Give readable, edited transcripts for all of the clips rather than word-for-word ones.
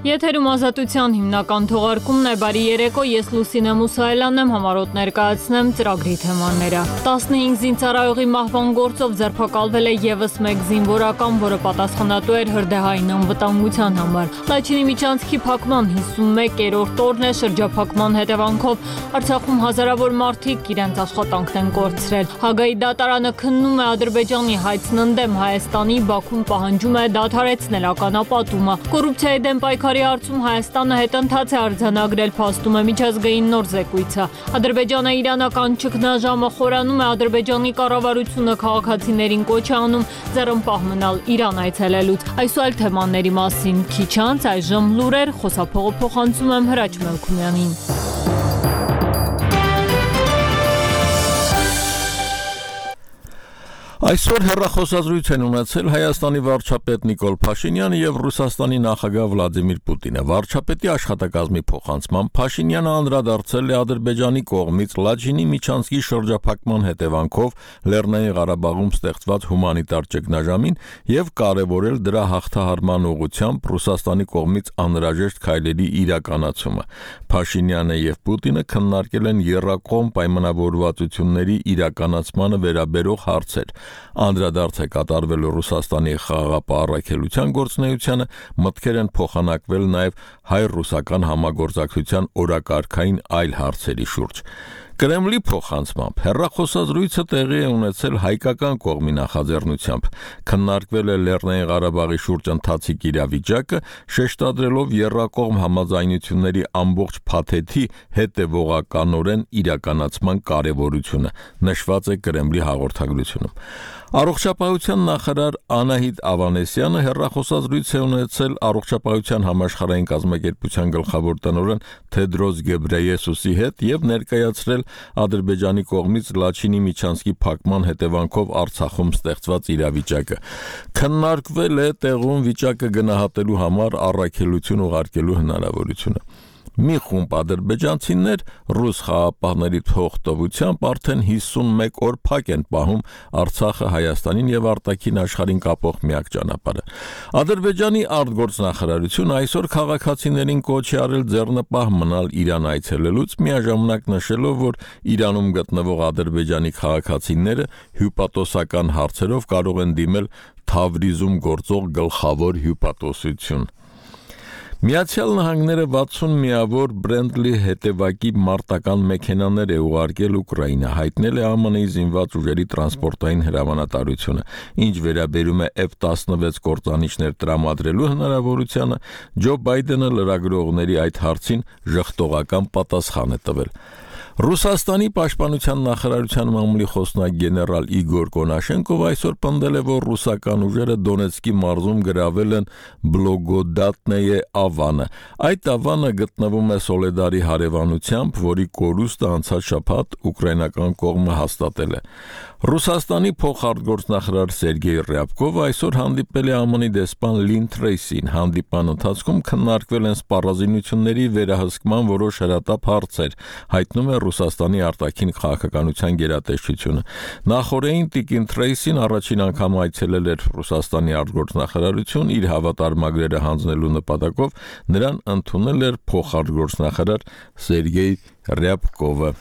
Եթերում ազատության հիմնական թողարկումն է, բարի երեկո, ես Լուսինե Մուսայելյանն եմ, համառոտ ներկայացնեմ ծրագրի թեմաները։ 15 զինծառայողի մահվան գործով ձերբակալվել է ևս մեկ զինվորական, որը պատասխանատու էր հրդեհային անվտանգության համար։ Լաչինի միջանցքի փակման 51-րդ օրն է, շրջափակման հետևանքով Արցախում հազարավոր մարդիկ իրենց աշխատանքն են կորցրել։ Հագայի դատարանը քննում է Ադրբեջանի հայցն ընդդեմ Հայաստանի, Բաքուն պահանջում է դադարեցնել ականապատումը։ Կոռուպցիայի դեմ պայքարի հարցում Հայաստանը հետընթաց է արձանագրել, փաստում է միջազգային նոր զեկույցը։ Ադրբեջանը իրանական ճգնաժամը խորանում է, Ադրբեջանի կառավարությունը քաղաքացիներին կոչ է անում ձեռնպահ մնալ Իրան այցելելուց։ Այս ու այլ թեմաների մասին քիչ անց այժմ լուրեր, խոսափողը փոխանցում եմ Հրաչ Մելքումյանին։ Այսօր հեռախոսազրույց են ունեցել Հայաստանի վարչապետ Նիկոլ Փաշինյանը եւ Ռուսաստանի նախագահ Վլադիմիր Պուտինը։ Վարչապետի աշխատակազմի փոխանցմամբ Փաշինյանը անդրադարձել է Ադրբեջանի կողմից Լաչինի միջանցքի շրջափակման հետևանքով Լեռնային Ղարաբաղում ստեղծված հումանիտար ճգնաժամին եւ կարեւորել դրա հաղթահարման ուղղությամբ Ռուսաստանի կողմից անհրաժեշտ քայլերի իրականացումը։ Փաշինյանը եւ Պուտինը քննարկել են եռակողմ պայմանավորվածությունների իրականացմանը վերաբերող հարցեր։ Անդրադարձ է կատարվել Ռուսաստանի խաղաղապահ առաքելության գործունեությանը, մտքեր են փոխանակվել նաև հայ-ռուսական համագործակցության օրակարգային այլ հարցերի շուրջ։ Կրեմլի փոխանցմամբ հեռախոսազրույցը տեղի է ունեցել հայկական կողմի նախաձեռնությամբ, քննարկվել է Լեռնային Ղարաբաղի շուրջ ընթացիկ իրավիճակը, շեշտադրելով եռակողմ համաձայնությունների ամբողջ փաթեթի հետևողականորեն իրականացման կարևորությունը, նշված է Կրեմլի հաղորդագրությունում։ Առողջապահության նախարար Անահիտ Ավանեսյանը հեռախոսազրույց է ունեցել Առողջապահության համաշխարհային կազմակերպության գլխավոր տնօրեն Թեդրոս Գեբրեյեսուսի հետ եւ ներկայացրել Ադրբեջանի կողմից Լաչինի միջանցքի փակման հետևանքով Արցախում ստեղծված իրավիճակը։ Քննարկվել է տեղում վիճակը գնահատելու համար առաքելություն ուղարկելու հնարավորությունը։ Մի խումբ ադրբեջանցիներ ռուս խաղաղապահների թողտվությամբ արդեն 51 օր փակ են պահում Արցախը Հայաստանին եւ արտաքին աշխարհին կապող միակ ճանապարհը։ Ադրբեջանի արտգործնախարարությունը այսօր քաղաքացիներին կոչ է արել ձեռնպահ մնալ Իրան այցելելուց, միաժամանակ նշելով, որ Իրանում գտնվող ադրբեջանի քաղաքացիները հյուպատոսական հարցերով կարող են դիմել Թավրիզում գործող գլխավոր հյուպատոսություն։ Միացյալ Նահանգները 60 միավոր Բրենտլի հետևակի մարտական մեքենաներ է ուղարկել Ուկրաինա, հայտնել է ԱՄՆ-ի զինված ուժերի տրանսպորտային հրամանատարությունը, ինչ վերաբերում է F-16 կործանիչներ տրամադրելու հնարավորությանը, Ջո Բայդենը լրագրողների այդ հարցին ժխտողական պատասխան է տվել։ Ռուսաստանի պաշտպանության նախարարության մամուլի խոսնակ գեներալ Իգոր Կոնաշենկով այսօր պնդել է, որ ռուսական ուժերը Դոնեցկի մարզում գրավել են Բլոգոդատնեյե ավանը։ Այդ ավանը գտնվում է Սոլեդարի հարևանությամբ, որի կորուստը անցած շաբաթ ուկրաինական կողմը հաստատել է։ Ռուսաստանի փոխարտգործնախարար Սերգեյ Ռյաբկովը այսօր հանդիպել է ԱՄՆ-ի դեսպան Լին Թրեյսին։ Հանդիպան ընթացքում քննարկվել են սպառազինությունների վերահսկման որոշ հրատապ հարցեր, հայտնում է Ռուսաստանի արտաքին քաղաքականության գերատեսչությունը։ Նախորդին տիկին Թրեյսին առաջին անգամ այցելել էր Ռուսաստանի արտգործնախարարություն իր հավատարմագրերը հանձնելու նպատակով, նրան ընդունել էր փոխարտգործնախարար Սերգեյ Ռյաբկովը։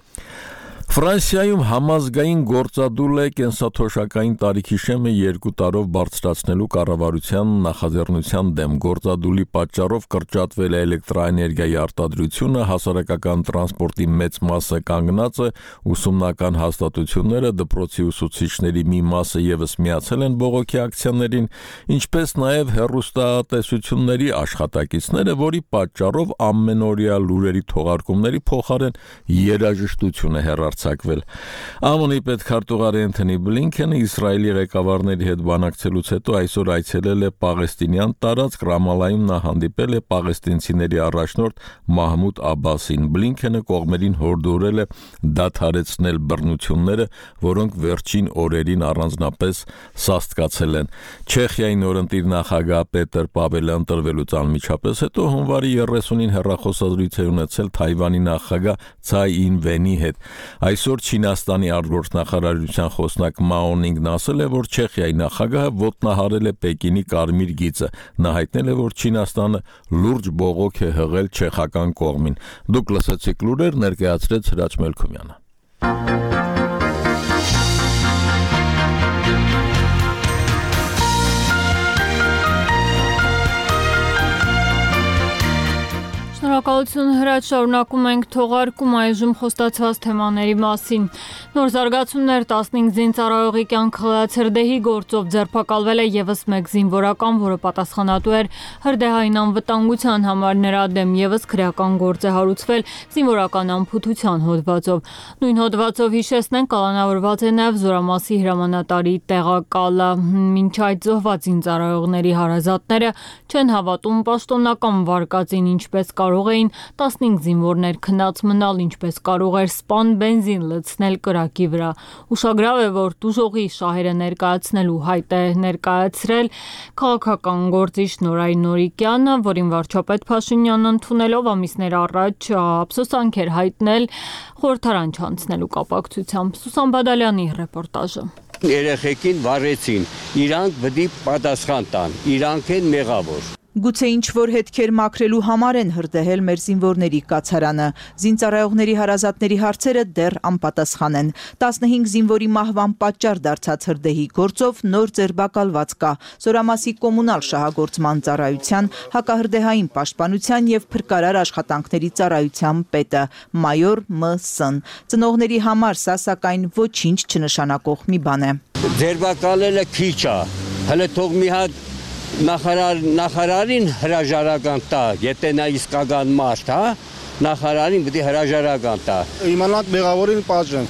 Ֆրանսիայում համազգային գործադուլ է կենսաթոշակային տարիքի շեմը 2 տարով բարձրացնելու կառավարության նախաձեռնության դեմ։ Գործադուլի պատճառով կրճատվել է էլեկտրաէներգիայի արտադրությունը, հասարակական տրանսպորտի մեծ մասը կանգնած է, ուսումնական հաստատությունները, դպրոցի ուսուցիչների մի մասը ևս միացել են բողոքի ակցիաներին, ինչպես նաև հեռուստատեսությունների աշխատակիցները, որի պատճառով ամենօրյա լուրերի թողարկումների փոխարեն երաժշտություն է հեռարձակվել։ ԱՄՆ-ի պետքարտուղար Էնթոնի Բլինքենը Իսրայելի ղեկավարների հետ բանակցելուց հետո այսօր այցելել է Պաղեստինյան տարածք, Ռամալայում նա հանդիպել է պաղեստինցիների առաջնորդ Մահմուդ Աբասին։ Բլինքենը կողմերին հորդորել է դադարեցնել բռնությունները, որոնք վերջին օրերին առանձնապես սաստկացել են։ Չեխիայի նորընտիր նախագահ Պետր Պավելը ընտրվելուց անմիջապես հետո հունվարի 30-ին հեռախոսազրույց է ունեցել Թայվանի նախագահ Ցայ Ին-վենի հետ։ Այսօր Չինաստանի արտգործնախարարության խոսնակ Մաո Նինգն ասել է, որ Չեխիայի նախագահը ոտնահարել է Պեկինի կարմիր գիծը։ Նա հայտնել է, որ Չինաստանը լուրջ բողոք է հղել չեխական կողմին։ Դուք լսեցիք լուրեր, ներկայացրեց Հրաչ Մելքումյանը։ Շնորհակալություն Հրաչ, շարունակում ենք թողարկում այժմ խոստացված թեմաների մասին։ Նոր զարգացումներ 15 զինծառայողի կյանք խլած հրդեհի գործով ձերբակալվել է ևս մեկ զինվորական, որը պատասխանատու էր հրդեհային անվտանգության համար, նրա դեմ ևս քրեական գործ է հարուցվել զինվորական անփութության հոդվածով։ Նույն հոդվածով հիշեցնենք, կալանավորված է նաև Զորամասի հրամանատարի տեղակալը։ Մինչ այդ զոհված զինծառայողների հարազատները չեն հավատում պաշտոնական վարկածին, ինչպես կարող էին 15 զինվորներ քնած մնալ, ինչպես կարող էր սպան բենզին լցնել կրակի վրա։ Ուշագրավ է, որ տուժողի շահերը ներկայացնելու հայտ է ներկայացրել քաղաքական գործիչ Նորայր Նորիկյանը, որին վարչապետ Փաշինյանն ընդունելով ամիսներ առաջ ափսոսանք էր հայտնել խորհրդարան չանցնելու կապակցությամբ։ Սուսան Բադալյանի ռեպորտաժը։ Երեխեքին վառեցին, իրանք պետք է պատասխան տան, իրանք են մեղավոր։ Գուցե ինչ-որ հետքեր մաքրելու համար են հրդեհել մեր զինվորների կացարանը։ Զինծառայողների հարազատների հարցերը դեռ անպատասխան են։ 15 զինվորի մահվան պատճառ դարձած հրդեհի գործով նոր ձերբակալված կա Զորամասի կոմունալ շահագործման ծառայության, հակահրդեհային պաշտպանության եւ փրկարար աշխատանքների ծառայության պետը մայոր Մ.Ս. Ծնողների համար սա սակայն ոչինչ չնշանակող մի բան է։ Ձերբակալելը քիչ է, հələ թող մի հատ նախարարին հրաժարական տա, եթե նա իսկական մարդ, հա, նախարարին պետք է հրաժարական տա։ Իմանանք մեղավորին պատժեն։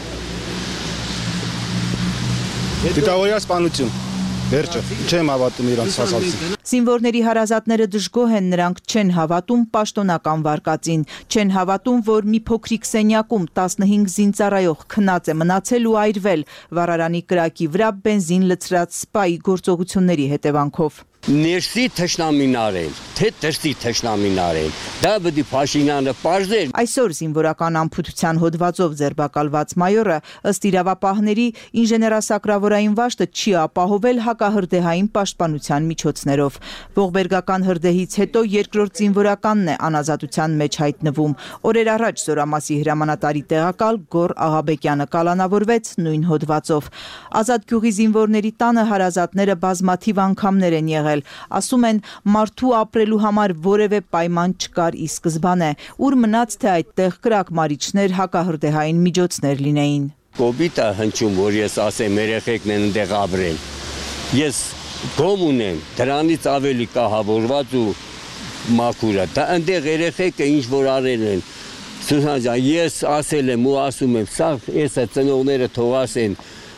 Դիտավորյա սպանություն։ Վերջը, չեմ հավատում իրանց ասածին։ Զինվորների հարազատները դժգոհ են, նրանք չեն հավատում պաշտոնական վարկածին, չեն հավատում, որ մի փոքրիկ սենյակում 15 զինծառայող քնած է մնացել ու այրվել վառարանի կրակի վրա բենզին լցրած սպայի գործողությունների հետևանքով։ Ներսի թշնամին արել, թե դրսի թշնամին արել, դա պետք է Փաշինյանը պարզեր։ Այսօր զինվորական անփութության հոդվածով ձերբակալված մայորը ըստ իրավապահների ինժեներասակրավորային վաշտը չի ապահովել հակահրդեհային պաշտպանության միջոցներով։ Ողբերգական հրդեհից հետո երկրորդ զինվորականն է անազատության մեջ հայտնվում։ Օրեր առաջ Զորամասի հրամանատարի տեղակալ Գոռ Աղաբեկյանը կալանավորվեց նույն հոդվածով։ Ազատ գյուղի զինվորների տանը հարազատները բազմաթիվ անգամներ են եղել։ Ասում են, մարդու ապրելու համար որևէ պայման չկար ի սկզբանե, ուր մնաց թե այդտեղ կրակմարիչներ, հակահրդեհային միջոցներ լինեին։ Կոպիտ է հնչում, որ ես ասեմ երեխեքն են այնտեղ ապրել։ Ես գոմ ունեմ, դրանից ավելի կահավորված ու մաքուրը։ Դա այնտեղ երեխեքը ինչ որ արել են։ Սուսան ջան, ես ասել եմ ու ասում եմ, սա էսա ծնողները թող ասեն,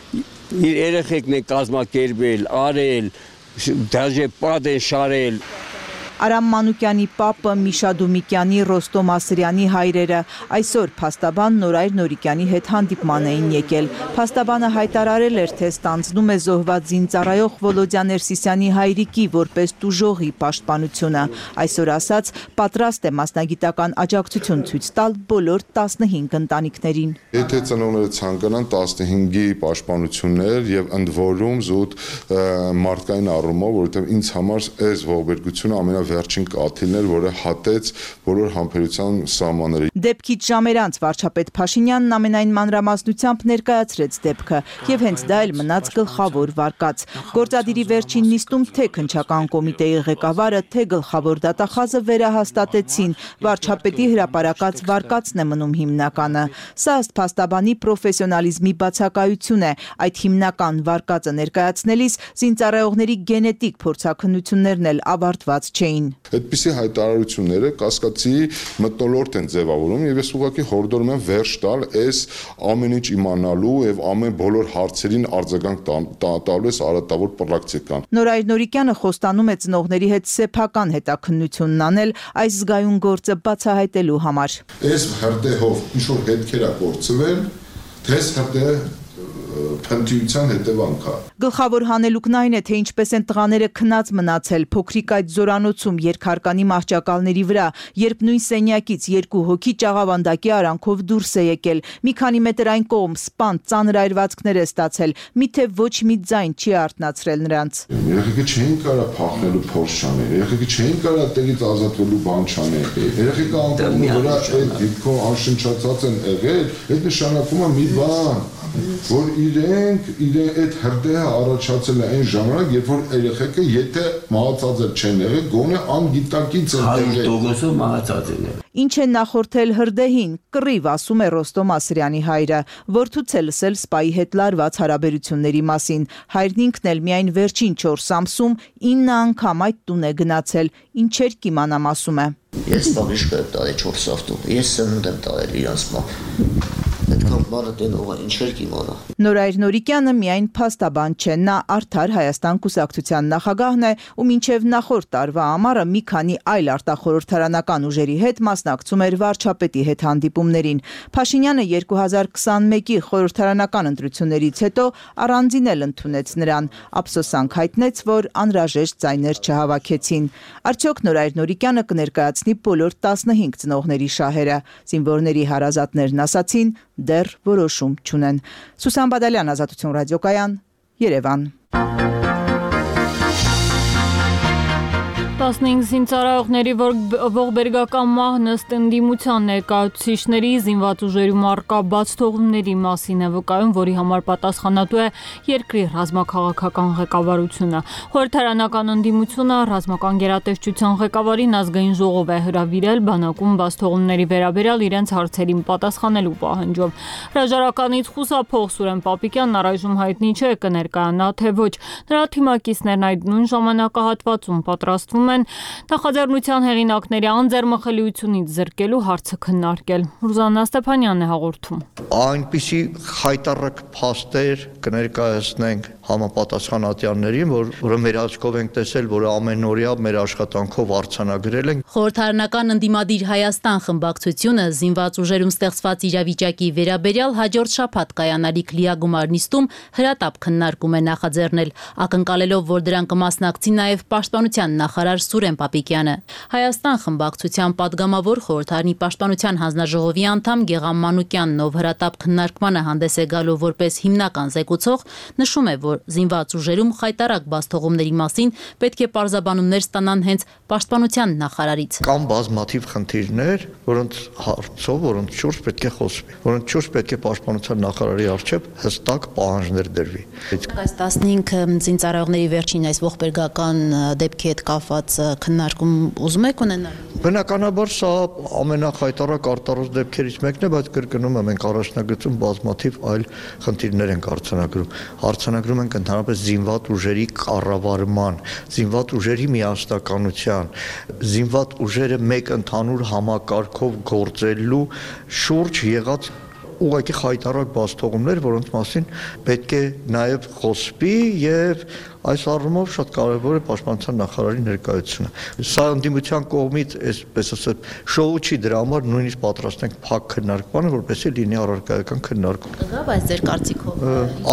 իր երեխեքն են կազմակերպել, արել, դաժե պատ են շարել։ Արամ Մանուկյանի պապը, Միշա Դումիկյանի, Ռոստոմ Ասրյանի հայրերը այսօր փաստաբան Նորայր Նորիկյանի հետ հանդիպման էին եկել։ Փաստաբանը հայտարարել էր, թե ստանձնում է զոհված զինծառայող Վոլոդյա Ներսիսյանի հայրիկի որպես տուժողի պաշտպանությունը։ Այսօր ասաց, պատրաստ է մասնագիտական աջակցություն ցույց տալ բոլոր 15 ընտանիքներին։ Եթե ծնողները ցանկանան 15-ի պաշտպանություններ եւ ընդ որում զուտ մարդկային առումով, որովհետեւ ինձ համար այս ողբերգությունը ամենավերջին կաթիլն էր, որը հատեց բոլոր համբերության սահմանները։ Դեպքից ժամեր անց վարչապետ Փաշինյանն ամենայն մանրամասնությամբ ներկայացրեց դեպքը եւ հենց դա էլ մնաց գլխավոր վարկած։ Գործադիրի վերջին նիստում թե քննչական կոմիտեի ղեկավարը, թե գլխավոր դատախազը վերահաստատեցին, վարչապետի հրապարակած վարկածն է մնում հիմնականը։ Սա ըստ փաստաբանի պրոֆեսիոնալիզմի բացակայություն է։ Այդ հիմնական վարկածը ներկայացնելիս զինծառայողների գենետիկ փորձաքննություններն էլ ավարտված չէին։ Այդպիսի հայտարարությունները կասկածի մթնոլորտ են ձևավորում եւ ես ուղղակի հորդորում եմ վերջ տալ այս ամեն ինչ իմանալու եւ ամեն բոլոր հարցերին արձագանք տալու այս արատավոր պրակտիկան։ Նորայր Նորիկյանը խոստանում է ծնողների հետ սեփական հետաքննությունն անել այս զգայուն գործը բացահայտելու համար։ Այս հրդեհով ինչ որ հետքեր է կորցվել, թե այս հրդեհը փնտրության հետևանք է։ Գլխավոր հանելուկն այն է, թե ինչպես են տղաները քնած մնացել փոքրիկ այդ զորանոցում երկհարկանի մահճակալների վրա, երբ նույն սենյակից երկու հոգի ճաղավանդակի արանքով դուրս է եկել, մի քանի մետր այն կողմ սպան ծանր այրվածքներ է ստացել, միթե ոչ մի ձայն չի արթնացրել նրանց։ Երեխեքը չէին կարա փախնելու փորձ չանել, երեխեքը չէին կարա տեղից ազատվելու բան չանել, երեխեքը անկողնի վրա այդ դիտքով անշնչացած են եղել, այդ նշանակում է մի բան, որ իրենք այդ հրդեհը առաջացել է այն ժամանակ, երբ որ երեխեքը եթե մահացած չեն եղել, գոնե անգիտակից են եղել։ 100% մահացած են եղել։ Ինչ է նախորդել հրդեհին, կռիվ, ասում է Ռոստոմ Ասրյանի հայրը, որդուց է լսել սպայի հետ լարված հարաբերությունների մասին։ Հայրն ինքն էլ միայն վերջին 4 ամսում 9 անգամ այդ տուն է գնացել, ինչեր կիմանամ, ասում է։ Ես բաղիշկ եմ տալի 4 ավտում, ես սնունդ եմ տալել իրանց մոտ։ Այդքան բանը տենողը ինչեր կիմանա։ Նորայր Նորիկյանը միայն փաստաբան չէ, նա Արդար Հայաստան կուսակցության նախագահն է ու մինչև նախորդ տարվա ամառը մի քանի այլ արտախորհրդարանական ուժերի հետ մասնակցում էր վարչապետի հետ հանդիպումներին։ Փաշինյանը 2021-ի խորհրդարանական ընտրություններից հետո առանձին էլ ընդունեց նրան, ափսոսանք հայտնեց, որ անհրաժեշտ ձայներ չհավաքեցին։ Արդյոք Նորայր Նորիկյանը կներկայացնի բոլոր 15 ծնողների շահերը։ Զինվորների հարազատներն ասացին, դեռ որոշում չունեն։ Սուսան Բադալյան, Ազատություն ռադիոկայան, Երևան։ 15 զինծառայողների ողբերգական մահն ըստ ընդդիմության ներկայացուցիչների զինված ուժերում առկա բացթողումների մասին է վկայում, որի համար պատասխանատու է երկրի ռազմաքաղաքական ղեկավարությունը։ Խորհրդարանական ընդդիմությունը ռազմական գերատեսչության ղեկավարին ազգային ժողով է հրավիրել բանակում բացթողումների վերաբերյալ իրենց հարցերին պատասխանելու պահանջով։ Հրաժարականից խուսափող Սուրեն Պապիկյանն առայժմ հայտնի չէ կներկայանա թե ոչ։ Նրա թիմակիցներն այդ նույն ժամանակահատվածում պատրաստվում են նախաձեռնության հեղինակների անձեռմխելիությունից զրկելու հարցը քննարկել։ Ռուզաննա Ստեփանյանն է հաղորդում։ Այնպիսի խայտառակ փաստեր կներկայացնենք համապատասխանատյաններին, որը մեր աչքով ենք տեսել, որը ամենօրյա մեր աշխատանքով արձանագրել ենք։ Խորհրդարանական ընդդիմադիր Հայաստան խմբակցությունը զինված ուժերում ստեղծված իրավիճակի վերաբերյալ հաջորդ շաբաթ կայանալիք լիագումար նիստում հրատապ քննարկում է նախաձեռնել, ակնկալելով, որ դրան կմասնակցի նաև Պաշտպանության նախարար Սուրեն Պապիկյանը։ Հայաստան խմբակցության падգամավոր խորհրդարանի Պաշտպանության հանձնաժողովի անդամ Գեգամ Մանուկյանն, ով հրատապ քննարկմանը հանդես է գալու որպես հիմնական զեկուցող, նշում է, որ զինված ուժերում խայտառակ բացթողումների մասին պետք է պարզաբանումներ ստանան հենց Պաշտպանության նախարարից։ Կան բազմաթիվ խնդիրներ, որոնց հարցով, որոնց շուրջ պետք է խոսվի, որոնց շուրջ պետք է Պաշտպանության նախարարի առջև հստակ պահանջներ դրվի։ Այս 15 զինծառայողների վերջին այս ողբերգական դեպքի հետ կապված քննարկում ուզում եք ունենալ։ Բնականաբար սա ամենախայտառակ արտարոց դեպքերից մեկն է, բայց կրկնում եմ, մենք առաջնագծում բազմաթիվ այլ խնդիրներ ենք արձանագրում ենք ընդհանրապես զինված ուժերի կառավարման, զինված ուժերի միասնականության, զինված ուժերը մեկ ընդհանուր համակարգով գործելու շուրջ եղած ուղղակի խայտառակ բացթողումներ, որոնց մասին պետք է նաև խոսվի եւ այս առումով շատ կարևոր է Պաշտպանության նախարարի ներկայությունը։ Սա ընդդիմության կողմից, այսպես ասած, շոու չի, դրա համար նույնիսկ պատրաստ ենք փակ քննարկմանը, որպեսզի լինի առարկայական քննարկում։ Ըղա, բայց ձեր կարծիքով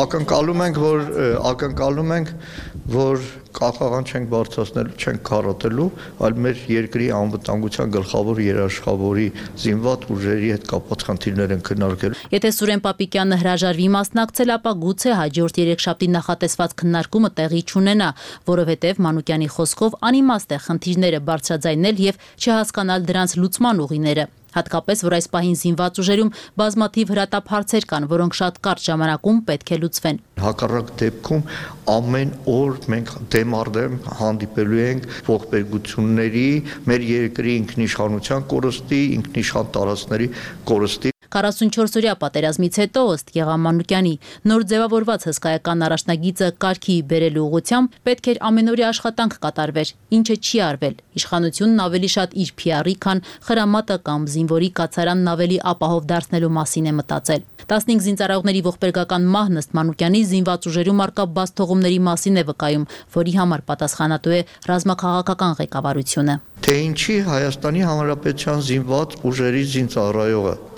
ակնկալում ենք, որ կախաղան չենք բարձրացնելու, չենք քարոտելու, այլ մեր երկրի անվտանգության գլխավոր երաշխավորի զինված ուժերի հետ կապված խնդիրներ են քննարկելու։ Եթե Սուրեն Պապիկյանը հրաժարվի մասնակցել, ապա գուցե հաջորդ երեքշաբթի նախատեսված քննարկումը տեղի չունենա, որովհետև Մանուկյանի խոսքով անիմաստ է խնդիրները բարձրաձայնել եւ չհասկանալ դրանց լուծման ուղիները։ Հատկապես, որ այս պահին զինված ուժերում բազմաթիվ հրատապ հարցեր կան, որոնք շատ կարճ ժամանակում պետք է լուծվեն։ Հակառակ դեպքում ամեն օր մենք դեմ առ դեմ հանդիպելու ենք ողբերգությունների, մեր երկրի ինքնիշխանության կորստի, ինքնիշխան տարածքների կորստի 44-օրյա պատերազմից հետո ըստ Գեգամ Մանուկյանի նոր ձևավորված հսկայական առաջնագիծը կարգի բերելու ուղղությամբ պետք էր ամենօրյա աշխատանք կատարվեր, ինչը չի արվել։ Իշխանությունն ավելի շատ իր PR-ի, քան խրամատը կամ զինվորի կացարանն ավելի ապահով դարձնելու մասին է մտածել։ 15 զինծառայողների ողբերգական մահն ըստ Մանուկյանի զինված ուժերում առկա բացթողումների մասին է վկայում, որի համար պատասխանատու է ռազմաքաղաքական ղեկավարությունը։ Թե ինչի Հայաստանի Հանրապետության զինված ուժերի զինծառայողը պետք է ոչ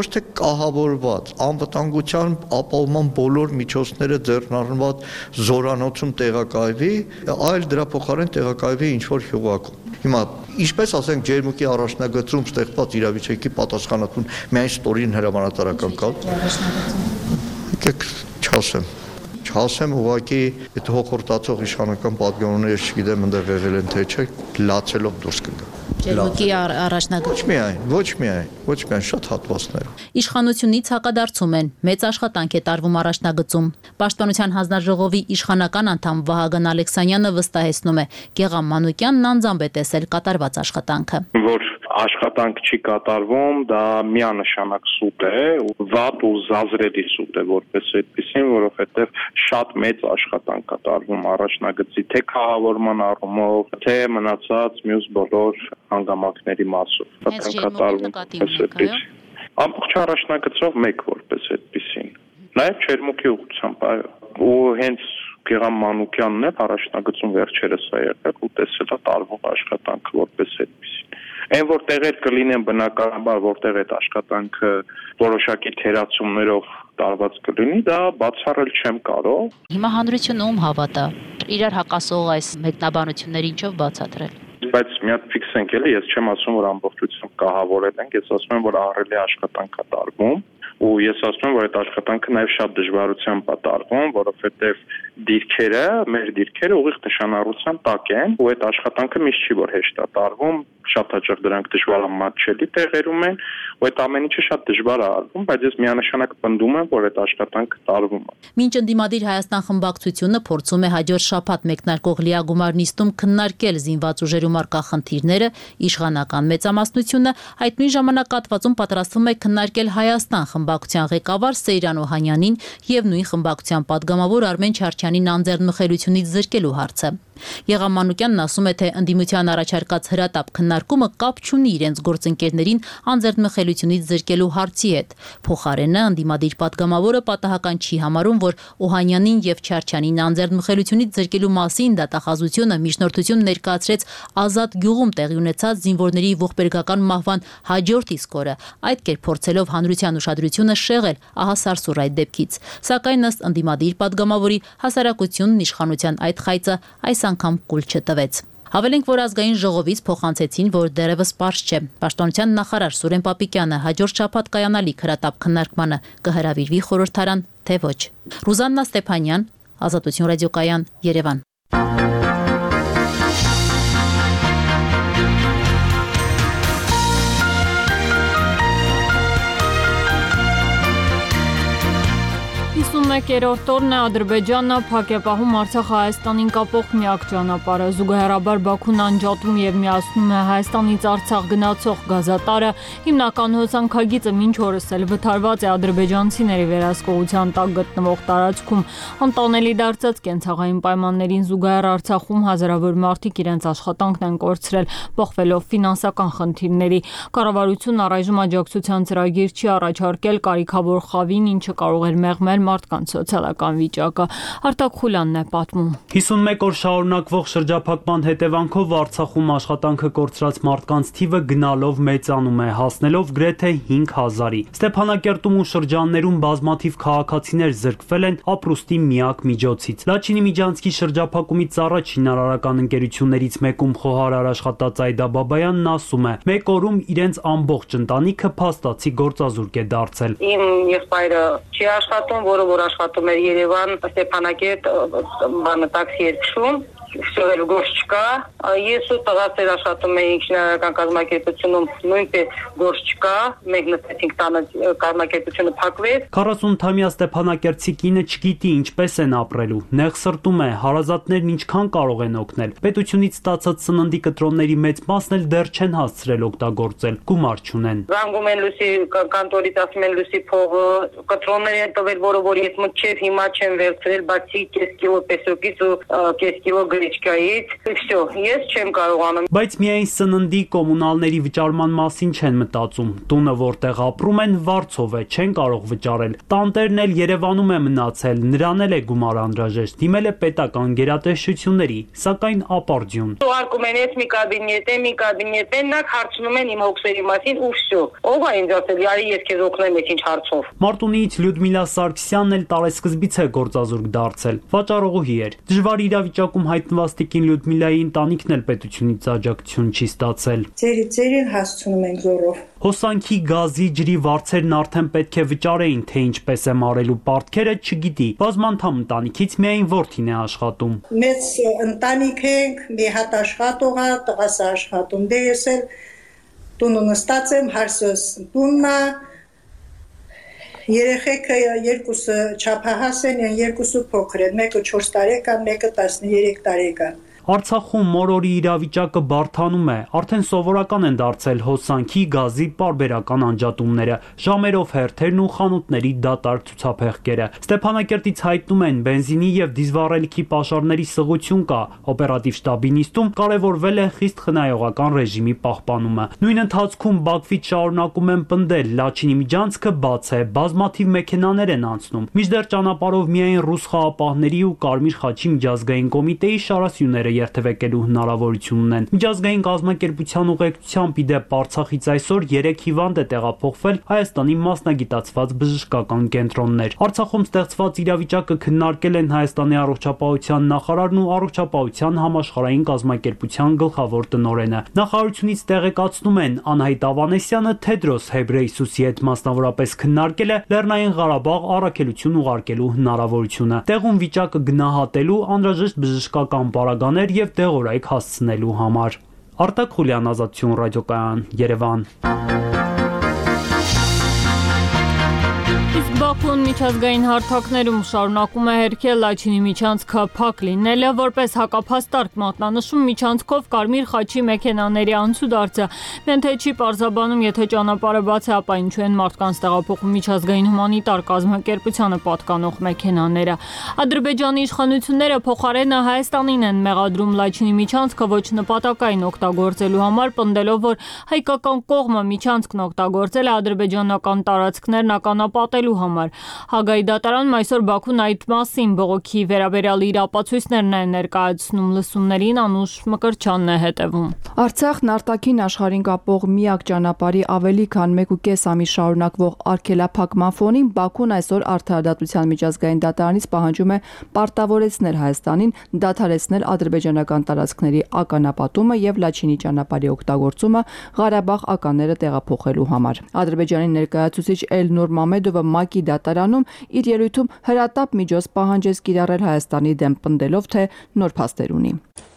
ոչ թե կահավորված, անվտանգության ապահովման բոլոր միջոցները ձեռնարկված զորանոցում տեղակայվի, այլ դրա փոխարեն տեղակայվի ինչ-որ հյուղակում։ Հիմա ինչպես ասենք ջերմուկի առաջնագծում ստեղծված իրավիճակի պատասխանատուն միայն ստորին հրամանատարական կա։ Եկեք չասեմ ուղղակի այդ հոխորտացող իշխանական պատգամները չգիտեմ այնտեղ եղել են թե չէ, լացելով դուրս կգա։ Ջերմուկի առաջնագծում։ Ոչ միայն շատ հատվածներ։ Իշխանությունից հակադարձում են, մեծ աշխատանք է տարվում առաջնագծում։ Պաշտպանության հանձնաժողովի իշխանական անդամ Վահագն Ալեքսանյանը վստահեցնում է, Գեղամ Մանուկյանն անձամբ է տեսել կատարված աշխատանքը։ Որ աշխատանք չի կատարվում, դա միանշանակ սուտ է, վատ ու զազրելի սուտ է որպես այդպեսին, որովհետև շատ մեծ աշխատանք կատարվում առաջնագծի թե կահավորման առումով, թե մնացած մյուս բոլոր հանգամանքների մասով։ Ամբողջ առաջնագծով մեկ որպես այդպեսին։ Նաև Չերմուկի ուղղությամբ ու հենց Գեղամ Մանուկյանն է առաջնագծում վերջերս է եղել ու տեսել է տարվող աշխատանքը որպես այդպեսին։ Այն որ տեղեր կլինեն բնականաբար, որտեղ այդ աշխատանքը որոշակի թերացումներով տարված կլինի, դա բացառել չեմ կարող։ Հիմա հանրությունը ում հավատա։ Իրար հակասող այս մեկնաբանությունները ինչով բացատրել։ Բայց մի հատ ֆիքսենք էլի, ես չեմ ասում, որ ամբողջությամբ կահավորել ենք, ես ասում եմ, որ ահռելի աշխատանք է տարվում, ու ես ասում եմ, որ այդ աշխատանքը նաև շատ դժվարությամբ է տարվում, որովհետև մեր դիրքերը ուղիղ նշանառության տակ են, ու այդ աշխատանքը միշտ չի որ հեշտ է տարվում, շատ հաճախ դրանք դժվարամատչելի տեղերում են, ու այդ ամեն ինչը շատ դժվար է արվում, բայց ես միանշանակ պնդում եմ, որ այդ աշխատանքը տարվում է։ Մինչ ընդդիմադիր Հայաստան խմբակցությունը փորձում է հաջորդ շաբաթ մեկնարկող լիագումար նիստում քննարկել զինված ուժերում առկա խնդիրները, իշխանական մեծամասնությունը այդ նույն ժամանակահատվածում պատրաստվում է քննարկել Հայաստան խմբակցության ղեկավար Սեյրան Օհանյանին եւ նույն խմբակցության падգամավոր Արմեն Չարչյանին անձեռնմխելիությունից զրկելու հարցը։ Գեղամ Մանուկյանն ասում է, թե ընդդիմության առաջարկած հրատապ քննարկումը կապ չունի իրենց գործընկերներին անձեռնմխելիությունից զրկելու հարցի հետ։ Փոխարենը ընդդիմադիր падգամավորը պատահական չի համարում, որ Օհանյանին եւ Չարչյանին անձեռնմխելիությունից զրկելու մասին դատախազությունը միջնորդություն ներկայացրեց Ազատ գյուղում տեղի ունեցած զինվորների ողբերգական մահվան հաջորդ իսկ օրը, այդ կերպ փորձելով հանրության ուշադրությունը շեղել ահա սարսուռ այդ դեպքից։ Սակայն ըստ ընդդիմադիր падգամավորի հասարակությունն իշխանության այդ խայծը այս անգամ կուլ չտվեց։ Հավելենք, որ ազգային ժողովից փոխանցեցին, որ դեռևս պարզ չէ։ Պաշտպանության նախարար Սուրեն Պապիկյանը հաջորդ շաբաթ կայանալիք հրատապ քննարկմանը կհրավիրվի խորհրդարան, թե ոչ։ Ռուզաննա Ստեփանյան, Ազատություն ռադիոկայան, Երևան։ Մեկերորդ օրն է Ադրբեջանը փակ է պահում Արցախ-Հայաստանին կապող միակ ճանապարհը։ Զուգահեռաբար Բաքուն անջատում եւ միացնում է Հայաստանից Արցախ գնացող գազատարը։ Հիմնական հոսանքագիծը մինչ օրս էլ վթարված է ադրբեջանցիների վերահսկողության տակ գտնվող տարածքում։ Անտանելի դարձած կենցաղային պայմաններին զուգահեռ Արցախում հազարավոր մարդիկ իրենց աշխատանքն են կորցրել, բախվելով ֆինանսական խնդիրների։ Կառավարությունն առայժմ աջակցության ծրագիր չի առաջարկել կարիքավոր խավին, ինչը կարող էր մեղմել մարդկանց սոցիալական վիճակը։ Արտակ Խուլյանն է պատմում։ 51 օր շարունակվող շրջափակման հետևանքով Արցախում աշխատանքը կորցրած մարդկանց թիվը գնալով մեծանում է, հասնելով գրեթե 5000-ի։ Ստեփանակերտում ու շրջաններում բազմաթիվ քաղաքացիներ զրկվել են ապրուստի միակ միջոցից։ Լաչինի Միջանցքի շրջափակումից առաջ շինարարական ընկերություններից մեկում խոհարար աշխատած Այդա Բաբայանն ասում է, մեկ օրում իրենց ամբողջ ընտանիքը փաստացի գործազուրկ է դարձել։ Իմ եղբայրը չի աշխատում, որ աշխատում էր Երևան, Ստեփանակերտ, տաքսի էր քշում, շոյել գործ չկա, ես ու տղաս աշխատում էինք շինարարական կազմակերպությունում, նույնպես գործ չկա, մենք նստեցինք տանը, կազմակերպությունը փակվեց։ 40-ամյա Ստեփանակերտցի կինը չգիտի ինչպես են ապրելու, նեղ սրտում է, հարազատներն ինչքան կարող են օգնել։ Պետությունից ստացած սննդի կտրոնների մեծ մասն էլ դեռ չեն հասցրել օգտագործել, գումար չունեն։ Զանգում են լույսի կանտորից, ասում են լույսի փողը, կտրոններ են տվել, որը որ ես մտչև հիմա չեմ վերցրել, բացի կես կիլո պեսոկից ու կես կիլո Վելիչկայից։ Всё, ես չեմ կարողանում։ Բայց միայն սննդի կոմունալների վճարման մասին չեն մտածում։ Տունը, որտեղ ապրում են, վարձով է, չեն կարող վճարել։ Տանտերն էլ Երևանում է մնացել, նրան էլ է գումար անհրաժեշտ։ Դիմել է պետական գերատեսչությունների, սակայն ապարդյուն։ Ուղարկում են ես մի կաբինետ են, նա հարցնում են իմ հոգսերի մասին ու всё։ Ով է ինձ ասել, «Արի ես քեզ օգնեմ ես ինչ հարցով»։ Մարտունիից Լյուդմիլա Սարգսյանն էլ տարեսկզբից է գործազուրկ դարձել։ Վաճառողուհի էր։ Դժվար իրավիճակում հայտնված տիկին Լյուդմիլայի ընտանիքն էլ պետությունից աջակցություն չի ստացել։ Ձերին հասցնում ենք զորով։ Հոսանքի, գազի, ջրի վարձերն արդեն պետք է վճարեին, թե ինչպես է մարելու պարտքերը չգիտի։ Բազմանդամ ընտանիքից միայն որդին է աշխատում։ Մեծ ընտանիք ենք, մի հատ աշխատող է, տղաս աշխատում, դե ես էլ տունը նստած եմ, հարսս տունն է, երեխեքը երկուսը չափահաս են, երկուսը փոքր են, մեկը 4 տարեկան, մեկը 13 տարեկան։ Արցախում մորորի իրավիճակը բարդանում է, արդեն սովորական են դարձել հոսանքի, գազի պարբերական անջատումները, ժամերով հերթերն ու խանութների դատարկ ցուցափեղկերը։ Ստեփանակերտից հայտնում են բենզինի եւ դիզվառելիքի պաշարների սղություն կա, օպերատիվ շտաբի նիստում կարևորվել է խիստ խնայողական ռեժիմի պահպանումը։ Նույն ընթացքում Բաքվից շարունակում են պնդել, Լաչինի միջանցքը բաց է, բազմաթիվ մեքենաներ են անցնում, մինչդեռ ճանապարհով միայն ռուս խաղապահների ու Կարմիր խաչի միջազգային կոմիտեի շարասյուները երթևեկելու հնարավորություն ունեն։ Միջազգային կազմակերպության ուղեկցությամբ իդեպ Արցախից այսօր 3 հիվանդ է տեղափոխվել Հայաստանի մասնագիտացված բժշկական կենտրոններ։ Արցախում ստեղծված իրավիճակը քննարկել են Հայաստանի առողջապահության նախարարն ու առողջապահության համաշխարհային կազմակերպության գլխավոր տնօրենը։ Նախարարությունից տեղեկացնում են, Անահիտ Ավանեսյանը Թեդրոս Հեբրեյսուսի հետ մասնավորապես քննարկել է Լեռնային Ղարաբաղ առաքելություն ուղարկելու հնարավորությունը։ Տեղում վիճակը գնահատելու, անհրաժեշտ բժշկական պարագաներ եւ դեղորայք հասցնելու համար։ Արտակ Խուլյան, Ազատություն ռադիոկայան, Երևան։ Բաքուն միջազգային հարթակներում շարունակում է հերքել Լաչինի միջանցքը փակ լինելը, որպես հակափաստարկ մատնանշում միջանցքով Կարմիր խաչի մեքենաների անցուդարձը, միայն թե չի պարզաբանում, եթե ճանապարհը բաց է, ապա ինչու են մարդկանց տեղափոխում միջազգային հումանիտար կազմակերպությանը պատկանող մեքենաները։ Ադրբեջանի իշխանությունները փոխարենը Հայաստանին են մեղադրում Լաչինի միջանցքը ոչ նպատակային օգտագործելու համար, պնդելով, որ հայկական կողմը միջանցքն օգտագործել է ադրբեջանական տարածքներն ականապատելու համար։ Հագայի դատարանում այսօր Բաքուն այդ մասին բողոքի վերաբերյալ իր ապացույցներն է ներկայացնում, լսումներին Անուշ Մկրտչյանն է հետևում։ Արցախն արտաքին աշխարհին կապող միակ ճանապարհի ավելի քան 1.5 ամիս շարունակվող արգելափակման ֆոնին Բաքուն այսօր Արդարադատության միջազգային դատարանից պահանջում է պարտավորեցնել Հայաստանին դադարեցնել ադրբեջանական տարածքների ականապատումը եւ Լաչինի ճանապարհի օգտագործումը Ղարաբաղ ականները տեղափոխելու համար։ Ադրբեջանի ներկայացուցիչ Էլնուր Մամեդովը ՄԱԿ-ի դատարանում իր ելույթում հրատապ միջոց պահանջեց կիրառել Հայաստանի դեմ, պնդելով, թե նոր փաստեր ունի։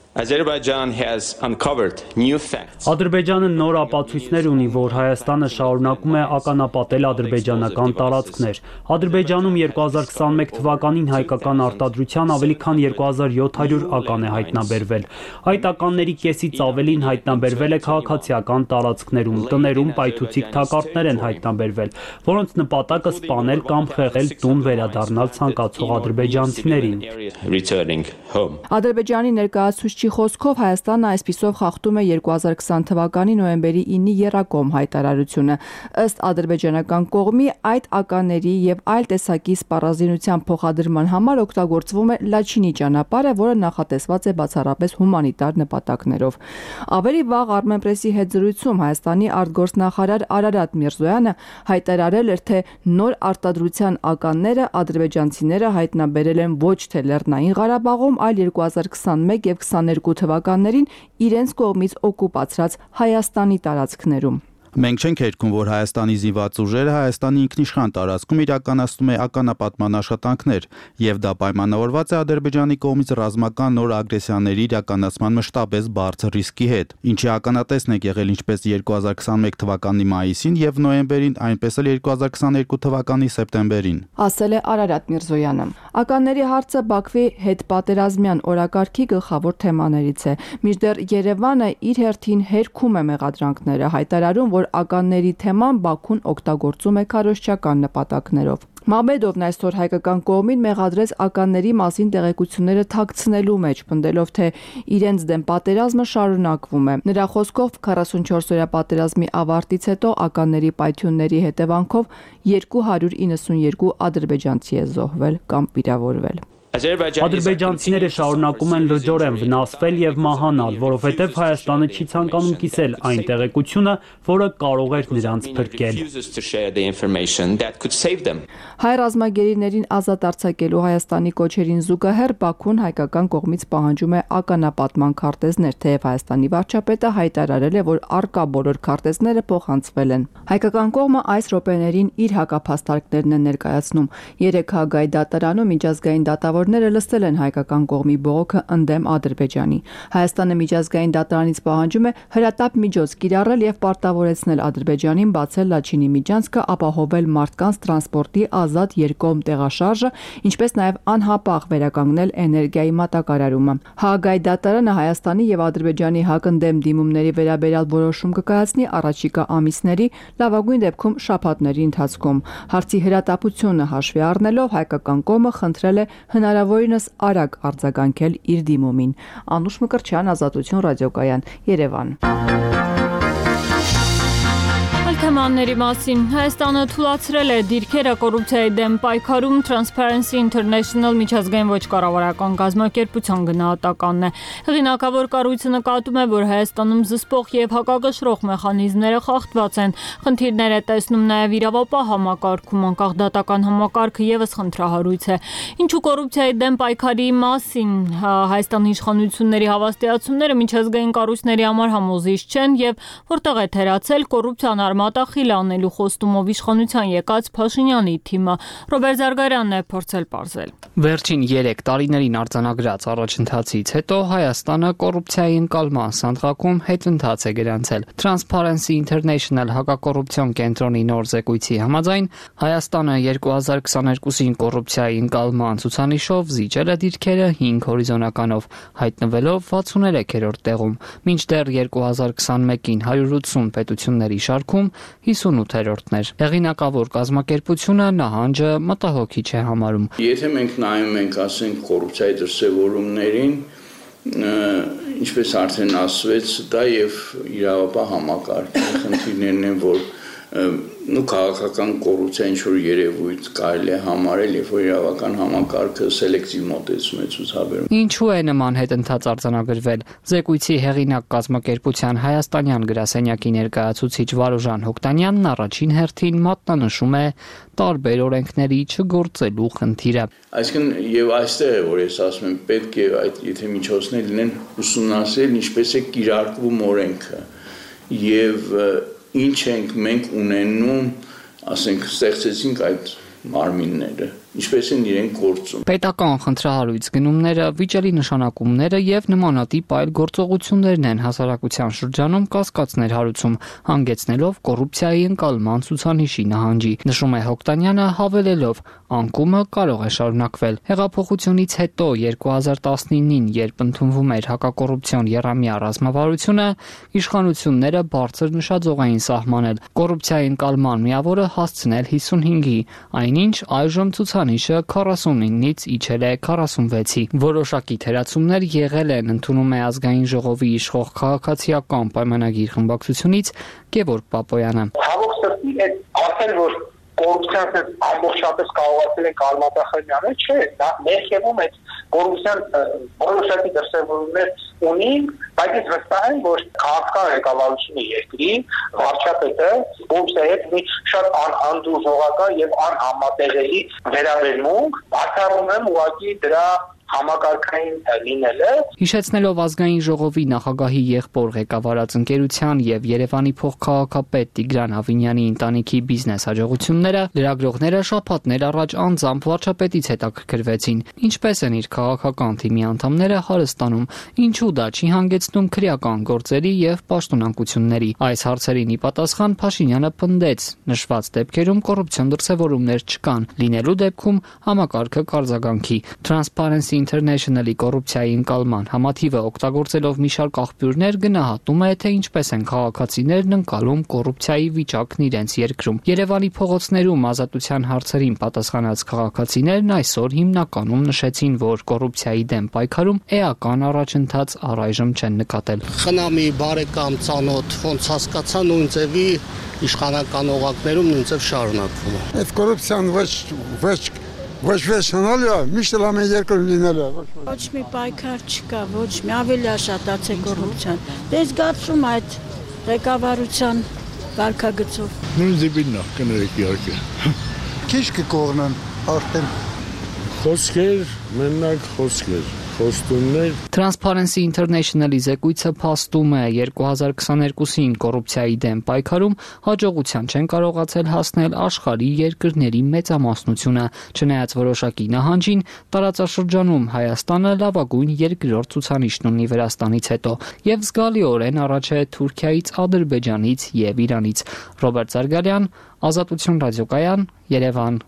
Ադրբեջանը նոր ապացույցներ ունի, որ Հայաստանը շարունակում է ականապատել ադրբեջանական տարածքներ։ Ադրբեջանում 2021 թվականին հայկական արտադրության ավելի քան 2700 ական է հայտնաբերվել։ Այդ ականների կեսից ավելին հայտնաբերվել է քաղաքացիական տարածքներում, տներում պայթուցիկ թակարդներ են հայտնաբերվել, որոնց նպատակը սպանել կամ խեղել տուն վերադառնալ ցանկացող ադրբեջանցիներին։ Ադրբեջանի ներկայացուցչի խոսքով Հայաստանը այսպիսով խախտում է 2020 թվականի նոյեմբերի 9-ի եռակողմ հայտարարությունը։ Ըստ ադրբեջանական կողմի այդ ականների եւ այլ տեսակի սպառազինության փոխադրման համար օգտագործվում է Լաչինի ճանապարհը, որը նախատեսված է բացառապես հումանիտար նպատակներով։ Ավելի վաղ Armenpress-ի հետ զրույցում Հայաստանի արտգործնախարար Արարատ Միրզոյանը հայտարարել էր, թե նոր արտադրության ականները ադրբեջանցիները հայտնաբերել են ոչ թե Լեռնային Ղարաբաղում, այլ 2021 եւ 22 թվականներին իրենց կողմից օկուպացրած Հայաստանի տարածքներում։ Մենք չենք երգում, որ Հայաստանի զինված ուժերը Հայաստանի ինքնիշխան տարածքում իրականացնում է ականապատման աշխատանքներ, եւ դա պայմանավորված է Ադրբեջանի կողմից ռազմական նոր ագրեսիաների իրականացման մշտապես բարձր ռիսկի հետ, ինչի ականատեսն է եղել ինչպես 2021 թվականի մայիսին եւ նոյեմբերին, այնպես էլ 2022 թվականի սեպտեմբերին, ասել է Արարատ Միրզոյանը։ Ականների հարցը Բաքվի հետ պատերազմյան օրակարգի գլխավոր թեմաներից է։ Մինչդեռ Երևանը իր հերթին հերքում է մեղադրանքները, հայտարարում, որ ականների թեման Բաքուն օգտագործում է քարոզչական նպատակներով։ Մամեդովն այսօր հայկական կողմին մեղադրեց ականների մասին տեղեկությունները թաքցնելու մեջ, պնդելով, թե իրենց դեմ պատերազմը շարունակվում է։ Նրա խոսքով 44-օրյա պատերազմի ավարտից հետո ականների պայթյունների հետևանքով 292 ադրբեջանցի է զոհվել կամ վիրավորվել։ Ադրբեջանցիները շարունակում են լրջորեն վնասվել եւ մահանալ, որովհետեւ Հայաստանը չի ցանկանում կիսել այն տեղեկությունը, որը կարող էր նրանց փրկել։ Հայ ռազմագերիներին ազատ արձակելու Հայաստանի կոչերին զուգահեռ Բաքուն հայկական կողմից պահանջում է ականապատման քարտեզներ, թեև Հայաստանի վարչապետը հայտարարել է, որ առկա բոլոր քարտեզները փոխանցվել են։ Հայկական կողմը այս րոպեներին իր հակափաստարկներն է ներկայացնում։ 3 Հագայ դատարանում միջազգային դատավորները լսել են հայկական կողմի բողոքը ընդդեմ Ադրբեջանի։ Հայաստանը միջազգային դատարանից պահանջում է հրատապ միջոց կիրառել եւ պարտավորեցնել Ադրբեջանին բացել Լաչինի միջանցքը, ապահովել մարդկանց տրանսպորտի ազատ երկկողմ տեղաշարժը, ինչպես նաեւ անհապաղ վերականգնել էներգիայի մատակարարումը։ Հագայ դատարանը Հայաստանի եւ Ադրբեջանի հակընդդեմ դիմումների վերաբերյալ որոշում կկայացնի առաջիկա ամիսների, լավագույն դեպքում շաբաթների ընթացքում։ Հարցի հրատապությունը հաշվի առնելով հայկական կողմը խնդրել է հնարավորինս արագ արձագանքել իր դիմումին։ Անուշ Մկրտչյան, Ազատություն ռադիոկայան, Երևան։ Թեմաների մասին Հայաստանը թույլատրել է դիրքերը կոռուպցիայի դեմ պայքարում Transparency International միջազգային ոչ կառավարական կազմակերպության գնահատականն է։ Հեղինակավոր կառույցը նկատում է, որ Հայաստանում զսպող եւ հակակշռող մեխանիզմները խախտված են։ Խնդիրներ է տեսնում նաեւ իրավապահ համակարգում, անկախ դատական համակարգը եւս խնդրահարույց է։ Ինչու կոռուպցիայի դեմ պայքարի մասին Հայաստանի իշխանությունների հավաստիացումները միջազգային կառույցների համար համոզիչ չեն եւ որտեղ է թերացել կոռուպցիան արմատախիլ անելու խոստումով իշխանության եկած Փաշինյանի թիմը։ Ռոբերտ Զարգարյանն է փորձել պարզել։ Վերջին 3 տարիներին արձանագրած առաջընթացից հետո Հայաստանը կոռուպցիայի ընկալման սանդղակում հետընթաց է գրանցել։ Transparency International հակակոռուպցիոն կենտրոնի նոր զեկույցի համաձայն Հայաստանը 2022-ին կոռուպցիայի ընկալման ցուցանիշով զիջել է դիրքերը 5 հորիզոնականով, հայտնվելով 63-րդ տեղում, մինչդեռ 2021-ին 180 պետությունների շարքում 58-րդն էր։ Հեղինակավոր կազմակերպությունը նահանջը մտահոգիչ է համարում։ Եթե մենք նայում ենք, ասենք, կոռուպցիայի դրսևորումներին, ինչպես արդեն ասվեց, դա եւ իրավապահ համակարգի խնդիրներն են, որ քաղաքական կոռուպցիա ինչ-որ երևույթ կարելի է համարել, երբ որ իրավական համակարգը սելեկտիվ մոտեցում է ցուցաբերում։ Ինչու է նման հետընթաց արձանագրվել։ Զեկույցի հեղինակ կազմակերպության հայաստանյան գրասենյակի ներկայացուցիչ Վարուժան Հոկտանյանն առաջին հերթին մատնանշում է տարբեր օրենքների չգործելու խնդիրը։ Այսինքն եւ այստեղ է, որ ես ասում եմ, պետք է այդ եթե միջոցներ լինեն ուսումնասիրել ինչպես է կիրարկվում օրենքը եւ ինչ ենք մենք ունենում, ասենք, ստեղծեցինք այդ մարմինները, ինչպես են իրենք գործում։ Պետական խնդրահարույց գնումները, վիճելի նշանակումները եւ նմանատիպ այլ գործողություններն են հասարակության շրջանում կասկածներ հարուցում, հանգեցնելով կոռուպցիայի ընկալման ցուցանիշի նահանջի, նշում է Հոկտանյանը, հավելելով, անկումը կարող է շարունակվել։ Հեղափոխությունից հետո 2019-ին, երբ ընդունվում էր հակակոռուպցիոն եռամյա ռազմավարությունը, իշխանությունները բարձր նշաձող էին սահմանել կոռուպցիայի ընկալման միավորը հասցնել 55-ի, այնինչ այժմ ցուցանիշը 49-ից իջել է 46-ի։ Որոշակի թերացումներ եղել են, ընդունում է ազգային ժողովի իշխող քաղաքացիական պայմանագիր խմբակցությունից Գևորգ Պապոյանը։ Հավոք սրտի այդ ասել, որ կոռուպցիան ամբողջապես կարողացել են արմատախիլները, չէ, դա ներքևում այդ կոռուպցիան որոշակի դրսևորումներ ունի, բայց ես վստահ եմ, որ քաղաքական ղեկավարությունը երկրի վարչապետը կոռուպցիայի հետ մի շատ անդուրժողական եւ անհամատեղելի վերաբերմունք, բացառում եմ ուղղակի դրա համակարգային լինելը։ Հիշեցնելով ազգային ժողովի նախագահի եղբոր ղեկավարած ընկերության եւ Երևանի փոխքաղաքապետ Տիգրան Ավինյանի ընտանիքի բիզնես հաջողությունները, լրագրողները շաբաթներ առաջ անձամբ վարչապետից հետաքրքրվեցին, ինչպես են իր քաղաքական թիմի անդամները հարստանում, ինչու դա չի հանգեցնում քրեական գործերի եւ պաշտոնանկությունների։ Այս հարցերին ի պատասխան Փաշինյանը պնդեց, նշված դեպքերում կոռուպցիոն դրսևորումներ չկան, լինելու դեպքում համակարգը կարձագանքի։ Transparency International-ի կոռուպցիայի ընկալման համաթիվը օգտագործելով մի շարք աղբյուրներ գնահատում է, թե ինչպես են քաղաքացիներն ընկալում կոռուպցիայի վիճակն իրենց երկրում։ Երևանի փողոցներում ազատության հարցերին պատասխանած քաղաքացիներն այսօր հիմնականում նշեցին, որ կոռուպցիայի դեմ պայքարում էական առաջընթաց առայժմ չեն նկատել։ Խնամի բարեկամ ծանոթ ոնց հասկացա նույն ձևի իշխանական օղակներում նույն ձև շարունակվում է։ Այդ կոռուպցիան ոչ վեճանալու է, միշտ էլ ամեն երկրում լինելու է։ Ոչ մի պայքար չկա, ոչ մի ավելի աշատաց է կոռուպցիան։ Դե զգացում այդ ղեկավարության վարքագծով։ Նույն ձևին նա կներեք իհարկե։ Քիչ կկողնան արդեն խոսքեր, մենակ խոսքեր։ Transparency International-ի զեկույցը փաստում է 2022-ին կոռուպցիայի դեմ պայքարում հաջողության չեն կարողացել հասնել աշխարհի երկրների մեծամասնությունը, չնայած որոշակի նահանջին տարածաշրջանում Հայաստանը լավագույն երկրորդ ցուցանիշն ունի Վրաստանից հետո եւ զգալիորեն առաջ է Թուրքիայից, Ադրբեջանից եւ Իրանից։ Ռոբերտ Զարգարյան, Ազատություն ռադիոկայան, Երևան։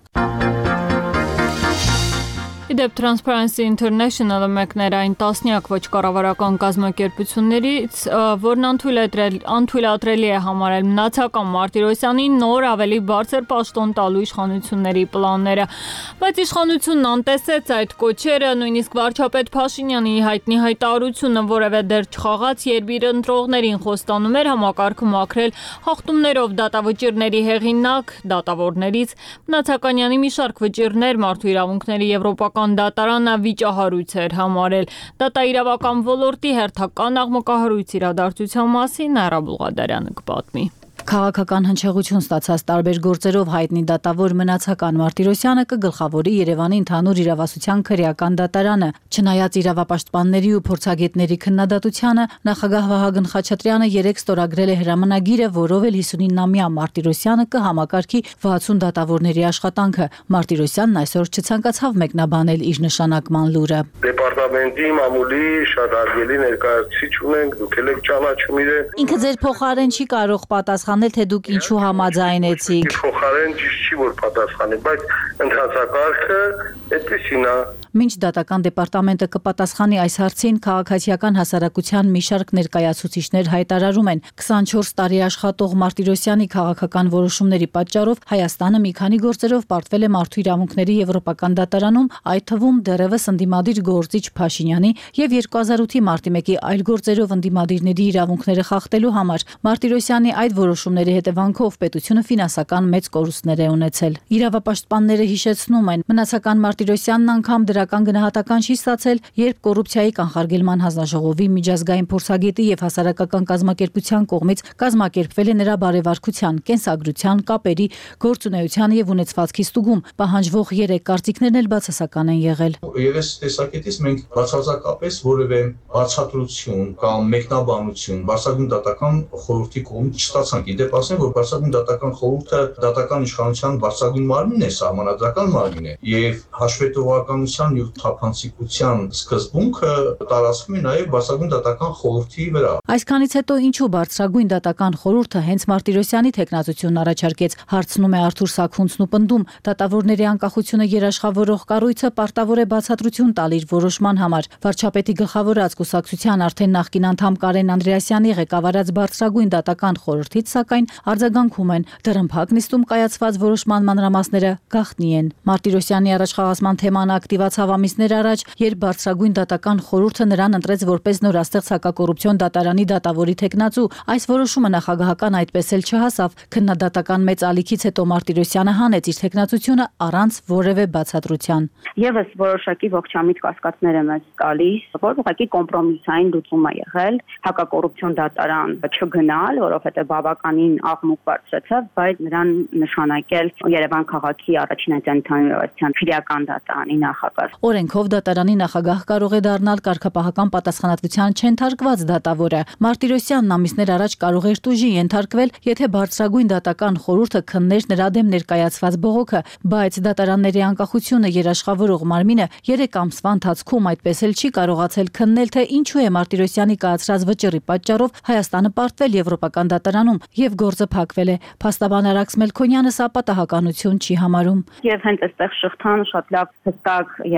Իդեպ Transparency International-ը մեկներ այն տասնյակ ոչ կառավարական կազմակերպություններից, որն անթույլատրելի է համարել մնացական Մարտիրոսյանին նոր ավելի բարձր պաշտոն տալու իշխանությունների պլանները, բայց իշխանությունն անտեսեց այդ կոչերը, նույնիսկ վարչապետ Փաշինյանի հայտնի հայտարարությունը որևէ դեր չխաղաց, երբ իր ընտրողներին խոստանում էր համակարգը մաքրել հաղթումներով դատավճիռների հեղինակ դատավորներից, Մնացականյանի մի շարք վճիռներ մարդու իրավունքների եվրոպական դատարանը վիճահարույց էր համարել։ Դատաիրավական ոլորտի հերթական աղմկահարույց իրադարձության մասին Նաիրա Բուղադարյանը կպատմի։ Քաղաքական հնչեղություն ստացած տարբեր գործերով հայտնի դատավոր Մնացական Մարտիրոսյանը կգլխավորի Երևանի ընդհանուր իրավասության քրեական դատարանը։ Չնայած իրավապաշտպանների ու փորձագետների քննադատությանը, նախագահ Վահագն Խաչատրյանը երեկ ստորագրել է հրամանագիրը, որով էլ 59-ամյա Մարտիրոսյանը կհամակարգի 60 դատավորների աշխատանքը։ Մարտիրոսյանն այսօր չցանկացավ մեկնաբանել իր նշանակման լուրը։ Դեպարտամենտի մամուլի շատ արգելի ներկայացուցիչ ունենք, դուք եք ճանաչում իրեն։ Ինքը ձեր փոխարեն չի կարող պատասխանել, թե դուք ինչու համաձայնեցիք։ Փոխարեն ճիշտ չի որ պատասխանի, բայց ընթացակարգը այդպեսին է։ Մինչ դատական դեպարտամենտը կպատասխանի այս հարցին, քաղաքացիական հասարակության մի շարք ներկայացուցիչներ հայտարարում են 24 տարի աշխատող Մարտիրոսյանի քաղաքական որոշումների պատճառով Հայաստանը մի քանի գործերով պարտվել է մարդու իրավունքների եվրոպական դատարանում, այդ թվում դեռևս ընդդիմադիր գործիչ Փաշինյանի եւ 2008-ի մարտի 1-ի այլ գործերով ընդդիմադիրների իրավունքները խախտելու համար։ Մարտիրոսյանի այդ որոշումների հետևանքով պետությունը ֆինանսական մեծ կորուստներ է ունեցել։ Իրավապաշտպանները հիշեցնում են, Մնացական Մարտիրոսյանն անգամ դրական գնահատական չի ստացել, երբ կոռուպցիայի կանխարգելման հանձնաժողովի միջազգային փորձագետի եւ հասարակական կազմակերպության կողմից կազմակերպվել է նրա բարեվարքության, կենսագրության, կապերի, գործունեության եւ ունեցվածքի ստուգում, պահանջվող 3 կարծիքներն էլ բացասական են եղել։ Եվ այս տեսակետից մենք բացարձակապես որևէ բացատրություն կամ մեկնաբանություն Բարձրագույն դատական խորհրդի կողմից չստացանք։ Իդեպ ասեմ, որ Բարձրագույն դատական խորհուրդը դատական իշխանության բարձրագույն մարմինն է, սահմանադրական մարմին է, եւ հաշվետվողականության եւ թափանցիկության սկզբունքը տարածվում է նաեւ Բարձրագույն դատական խորհրդի վրա։ Այսքանից հետո ինչու Բարձրագույն դատական խորհուրդը հենց Մարտիրոսյանի թեկնածությունն առաջարկեց, հարցնում է Արթուր Սաքունցն ու պնդում, դատավորների անկախությունը երաշխավորող կառույցը պարտավոր է բացատրություն տալ իր որոշման համար։ Վարչապետի գլխավորած կուսակցության արդեն նախկին անդամ Կարեն Անդրեասյանի ղեկավարած Բարձրագույն դատական խորհրդից սակայն արձագանքում են, դռնփակ նիստում կայացված որոշման մանրամասները գաղտնի են։ Մարտիրոսյանի առաջխաղացման թեման ակտիվացավ ամիսներ առաջ, երբ Բարձրագույն դատական խորհուրդը նրան ընտրեց որպես նորաստեղծ հակակոռուպցիոն դատարանի դատավորի թեկնածու։ Այս որոշումը նախագահական այդպես էլ չհասավ։ Քննադատական մեծ ալիքից հետո Մարտիրոսյանը հանեց իր թեկնածությունը առանց որևէ բացատրության։ Եվս որոշակի ողջամիտ կասկածներ է մեզ տալիս, որ ուղղակի կոմպրոմիսային լուծում է եղել հակակոռուպցիոն դատարան չգնալ, որովհետև բավականին աղմուկ բարձրացավ, բայց նրան նշանակել Երևան քաղաքի առաջին ընդհանրության քրեական դատարանի նախագահ։ Օրենքով դատարանի նախագահ կարող է դառնալ կարգապահական պատասխանատվության չենթարկված դատավորը։ Մարտիրոսյանն ամիսներ առաջ կարող էր տուժի ենթարկվել, եթե Բարձրագույն դատական խորհուրդը քններ նրա դեմ ներկայացված բողոքը, բայց դատարանների անկախությունը երաշխավորող մարմինը 3 ամսվա ընթացքում այդպես էլ չի կարողացել քննել, թե ինչու է Մարտիրոսյանի կայացրած վճռի պատճառով Հայաստանը պարտվել եվրոպական դատարանում եւ գործը փակվել է։ Փաստաբան Արաքս Մելքոնյանը սա պատահականություն չի համարում։ Եվ հենց այստեղ շղթան շատ լավ հստակ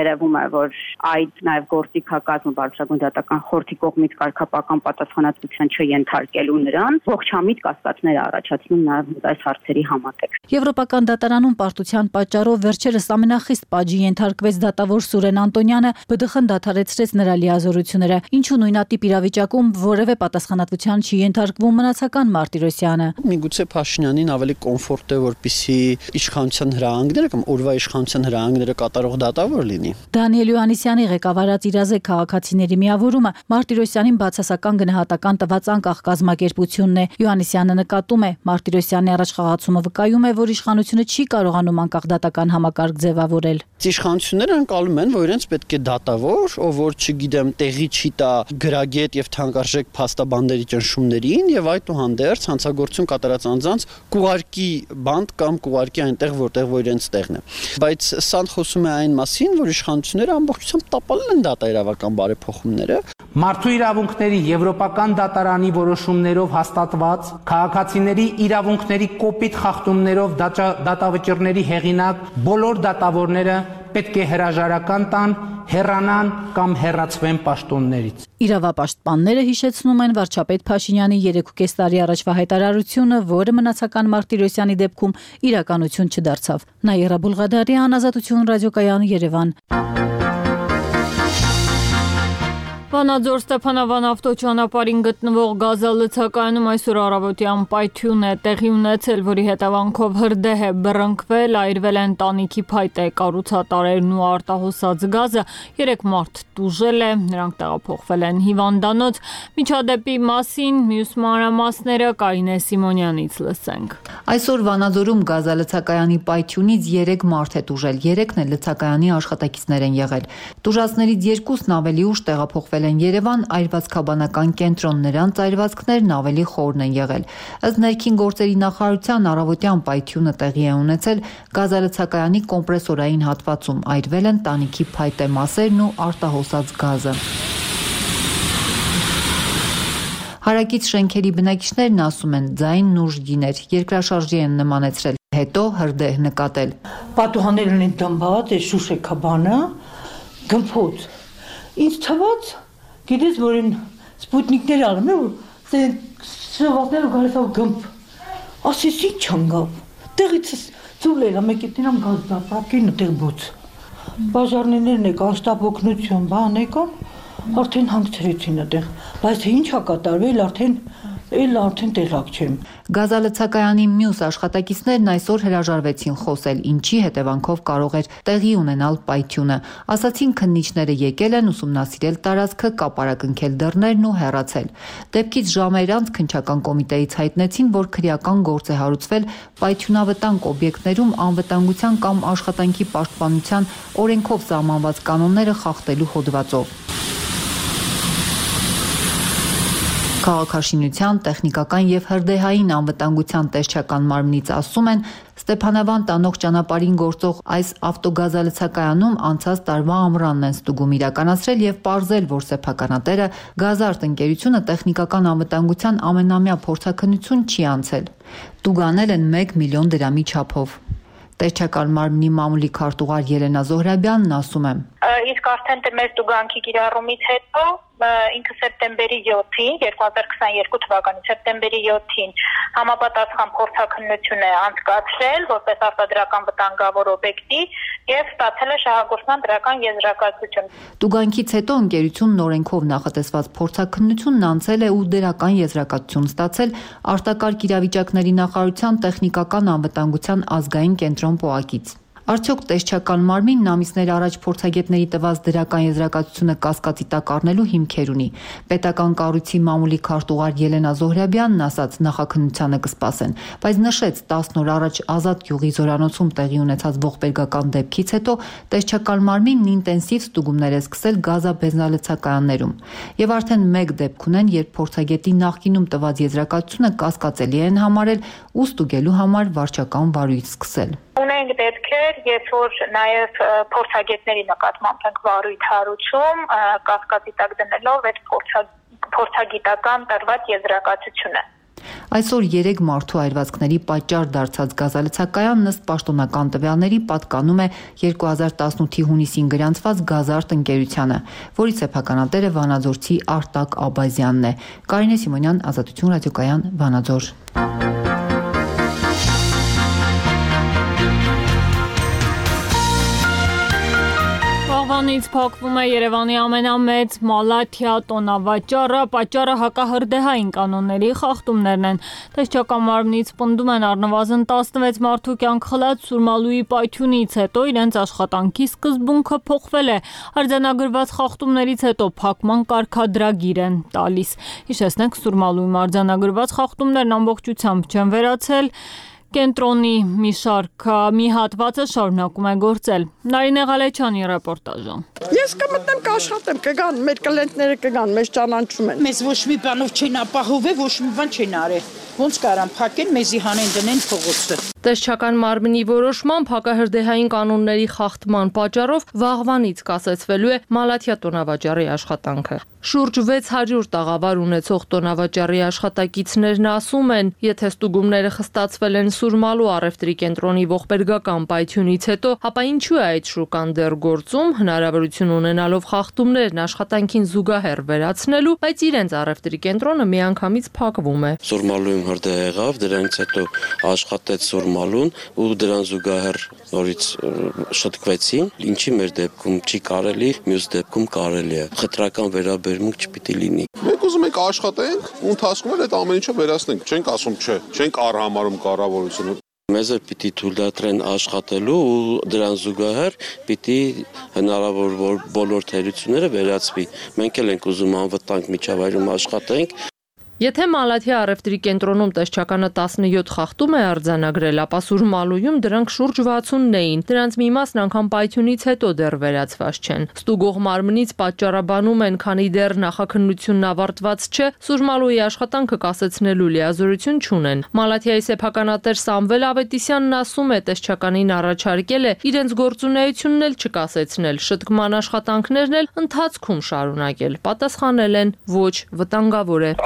երևում է, որ այդ նաև գործիքակազմը բարձրագույն դատական խորհրդի կողմից կարգապահական պատասխանատվության չենթարկելու նրան ողջամիտ կասկածներ առաջացնում նաև այս հարցերի համատեքստ։ Եվրոպական դատարանում պարտության պատճառով վերջերս ամենախիստ պատժի ենթարկվեց դատավոր Սուրեն Անտոնյանը, ԲԴԽ-ն դադարեցրեց նրա լիազորությունները, ինչու նույնատիպ իրավիճակում որևէ պատասխանատվության չի ենթարկվում մնացական Մարտիրոսյանը։ Միգուցե Փաշինյանին ավելի կոմֆորտ է, որպեսզի իշխանության հրահանգները կամ օրվա իշխանության հրահանգները կատարող դատավոր լինի։ Դանիել Յոհաննիսյանի ղեկավարած իրազեկ քաղաքացիների միավորումը Մարտիրոսյանին բացասական գնահատական տված անկախ կազմակերպությունն է։ Յոհաննիսյանը նկատում է, Մարտիրոսյանի առաջխաղացումը վկայում է, որ իշխանությունը չի կարողանում անկախ դատական համակարգ ձևավորել։ Իշխանությունները անցալում են, որ իրենց պետք է դատավոր, ով որ չգիտեմ, տեղի չի տա գրագետ եւ թանկարժեք փաստաբանների ճնշումներին եւ այդուհանդերձ հանցագործություն կատարած անձանց կուղարկի բանդ կամ կուղարկի այնտեղ, որտեղ որ իրենց տեղն է։ Բայց սան խոսում է այն մասին, որ իշխանությունները ամբողջությամբ տապալել են դատաիրավական բարեփոխումները։ Մարդու իրավունքների Եվրոպական դատարանի որոշումներով հաստատված քաղաքացիների իրավունքների կոպիտ խախտումներով դատավճիռների հեղինակ բոլոր դատավորները պետք է հրաժարական տան, հեռանան կամ հեռացվեն պաշտոններից։ Իրավապաշտպանները հիշեցնում են վարչապետ Փաշինյանի 3.5 տարի առաջվա հայտարարությունը, որը մնացական Մարտիրոսյանի դեպքում իրականություն չդարձավ։ Նաիրա Բուլղադարյան, Ազատություն ռադիոկայան, Երևան։ Վանաձոր Ստեփանավան ավտոճանապարհին գտնվող գազալցակայանում այսօր առավոտյան պայթյուն է տեղի ունեցել, որի հետևանքով հրդեհ է բռնկվել, այրվել են տանիքի փայտե կառուցատարերն ու արտահոսած գազը, 3 մարդ տուժել է, նրանք տեղափոխվել են հիվանդանոց։ Միջադեպի մասին մյուս մանրամասները Կարինե Սիմոնյանից լսենք։ Այսօր Վանաձորում գազալցակայանի պայթյունից 3 մարդ է տուժել, 3-ն էլ լցակայանի աշխատակիցներ են եղել։ Տուժածներից 2-ն ավելի ուշ տեղափոխվել են Երևան, այրվածքաբանական կենտրոն, նրանց այրվածքներն ավելի խորն են եղել։ Ըստ ներքին գործերի նախարարության առավոտյան պայթյունը տեղի է ունեցել գազալցակայանի կոմպրեսորային հատվածում, այրվել են տանիքի փայտե մասերն ու արտահոսած գազը։ Հարակից շենքերի բնակիչներն ասում են, ձայնն ուժգին էր, երկրաշարժի են նմանեցրել, հետո հրդեհ նկատել։ Պատուհաններն են դմբած, շուշ է քաբանը, գմփոց։ Ինձ թվաց, գիտես, որ են սպուտնիկներ անում է, որ շվատները գալիս ավ գմփ։ Ասես ինչ անգավ։ Տեղից ծուլելա մեկետնամ գազ դապրակին ու տեղ բոց։ Բաժարներն եկան, շտապ օգնություն, բան եկան, արդեն հանգցրեցին այդտեղ, բայց թե ինչ ա կատարվել, արդեն տեղակ չեմ։ Գազալցակայանի մյուս աշխատակիցներն այսօր հրաժարվեցին խոսել, ինչի հետևանքով կարող էր տեղի ունենալ պայթյունը։ Ասացին, քննիչները եկել են ուսումնասիրել տարածքը, կապարակնքել դռներն ու հեռացել։ Դեպքից ժամեր անց քննչական կոմիտեից հայտնեցին, որ քրեական գործ է հարուցվել պայթյունավտանգ օբյեկտներում անվտանգության կամ աշխատանքի պաշտպանության օրենքով սահմանված կանոնները խախտելու հոդվածով։ Քաղաքաշինության, տեխնիկական եւ հրդեհային անվտանգության տեսչական մարմնից ասում են, Ստեփանավան տանող ճանապարհին գործող այս ավտոգազալցակայանում անցած տարվա ամռանն են ստուգում իրականացրել եւ պարզել, որ սեփականատերը Գազարտ ընկերությունը տեխնիկական անվտանգության ամենամյա փորձաքննություն չի անցել։ Տուգանել են 1 միլիոն դրամի չափով։ Տեսչական մարմնի մամուլի քարտուղար Ելենա Զոհրաբյանն ասում է. Իսկ արդեն մեր տուգանքի կիրառումից հետո ինքը սեպտեմբերի 7-ին 2022 թվականի սեպտեմբերի 7-ին համապատասխան փորձաքննություն է անցկացրել որպես արտադրական վտանգավոր օբյեկտի եւ ստացել է շահագործման դրական եզրակացություն։ Տուգանքից հետո ընկերությունն օրենքով նախատեսված փորձաքննությունն անցել է ու դրական եզրակացություն ստացել արտակարգ իրավիճակների նախարարության տեխնիկական անվտանգության ազգային կենտրոն ՊՕԱԿ-ից։ Արդյոք տեսչական մարմինն ամիսներ առաջ փորձագետների տված դրական եզրակացությունը կասկածի տակ առնելու հիմքեր ունի։ Պետական կառույցի մամուլի քարտուղար Ելենա Զոհրաբյանն ասաց, նախաքննությանը կսպասեն, բայց նշեց 10 օր առաջ Ազատ գյուղի զորանոցում տեղի ունեցած ողբերգական դեպքից հետո տեսչական մարմինն ինտենսիվ ստուգումներ է սկսել գազաբենզալցակայաններում։ Եվ արդեն մեկ դեպք ունեն, երբ փորձագետի նախկինում տված եզրակացությունը կասկածելի են համարել ու ստուգելու համար վարչական վարույթ սկսել։ Ունենք դեպքեր, երբ որ նաև փորձագետների նկատմամբ ենք վարույթ հարուցում, կասկածի տակ դնելով այդ փորձագիտական տրված եզրակացությունը։ Այսօր 3 մարդու այրվածքների պատճառ դարձած գազալցակայանն ըստ պաշտոնական տվյալների պատկանում է 2018-ի հունիսին գրանցված Գազարտ ընկերությանը, որի սեփականատերը վանաձորցի Արտակ Աբազյանն է։ Կարինե Սիմոնյան, Ազատություն ռադիոկայան, Վանաձոր։ Վաղվանից փակվում է Երևանի ամենամեծ Մալաթիա տոնավաճառը, պատճառը հակահրդեհային կանոնների խախտումներն են։ Տեսչական մարմնից պնդում են առնվազն 16 մարդու կյանք խլած Սուրմալուի պայթյունից հետո իրենց աշխատանքի սկզբունքը փոխվել է։ Արձանագրված խախտումներից հետո փակման կարգադրագիր են տալիս։ Հիշեցնենք, Սուրմալուի արձանագրված խախտումներն ամբողջությամբ չեն վերացել։ Կենտրոնի մի հատվածը շարունակում է գործել։ Նարինե Ղալեչյանի ռեպորտաժը։ Ես կմտնեմ կաշխատեմ, կգան, մեր կլենտները կգան, մեզ ճանաչում են։ Մեզ ոչ մի բանով չեն ապահովել, ոչ մի բան չեն արել։ Ոնց կարան փակեն, մեզի հանեն դնեն փողոցը։ Տեսչական մարմնի որոշմամբ հակահրդեհային կանոնների խախտման պատճառով վաղվանից կասեցվելու է Մալաթիա տոնավաճառի աշխատանքը։ Շուրջ 600 տաղավար ունեցող տոնավաճառի աշխատակիցներն ասում են, եթե ստուգումները խստացվել են Սուրմալու առևտրի կենտրոնի ողբերգական պայթյունից հետո, ապա ինչու է այդ շուկան դեռ գործում, հնարավորություն ունենալով խախտումներն աշխատանքին զուգահեռ վերացնելու, բայց իրենց առևտրի կենտրոնը միանգամից փակվում է։ Սուրմալույում հրդեհ եղավ, դրանից հետո աշխատեց Սուրմալուն ու դրան զուգահեռ նորից շտկվեցին, ինչի մեր դեպքում չի կարելի, մյուս դեպքում կարելի է։ Խտրական վերաբերմունք չպիտի լինի։ Մենք ուզում ենք աշխատենք, ու ընթացքում էլ այդ ամեն ինչը վերացնենք։ Չենք ասում չէ, չենք արհամարում կառավարությունը։ Մեզ էլ պիտի թույլատրեն աշխատելու ու դրան զուգահեռ պիտի հնարավոր բոլոր թերությունները վերացվի։ Մենք էլ ենք ուզում անվտանգ միջավայրում աշխատենք։ Եթե Մալաթիա առևտրի կենտրոնում տեսչականը 17 խախտում է արձանագրել, ապա Սուրմալույում դրանք շուրջ 60-ն էին։ Դրանց մի մասն անգամ պայթյունից հետո դեռ վերացված չեն։ Ստուգող մարմնից պատճառաբանում են, քանի դեռ նախաքննությունն ավարտված չէ, Սուրմալուի աշխատանքը կասեցնելու լիազորություն չունեն։ Մալաթիայի սեփականատեր Սամվել Ավետիսյանն ասում է, տեսչականին առաջարկել է իրենց գործունեությունն էլ չկասեցնել, շտկման աշխատանքներն էլ ընթացքում շարունակել։ Պատասխանել են՝ ոչ, վտանգավոր է։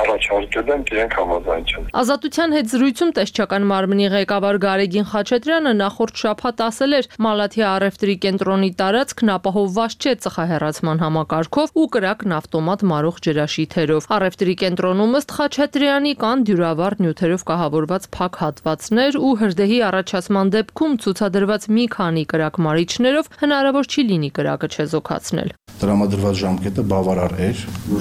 Ազատության հետ զրույցում տեսչական մարմնի ղեկավար Գարեգին Խաչատրյանը նախորդ շաբաթ ասել էր, Մալաթիա առևտրի կենտրոնի տարածքն ապահովված չէ ծխահեռացման համակարգով ու կրակն ավտոմատ մարող ջրաշիթերով։ Առևտրի կենտրոնում ըստ Խաչատրյանի կան դյուրավառ նյութերով կահավորված փակ հատվածներ ու հրդեհի առաջացման դեպքում ցուցադրված մի քանի կրակմարիչներով հնարավոր չի լինի կրակը չեզոքացնել։ Տրամադրված ժամկետը բավարար էր,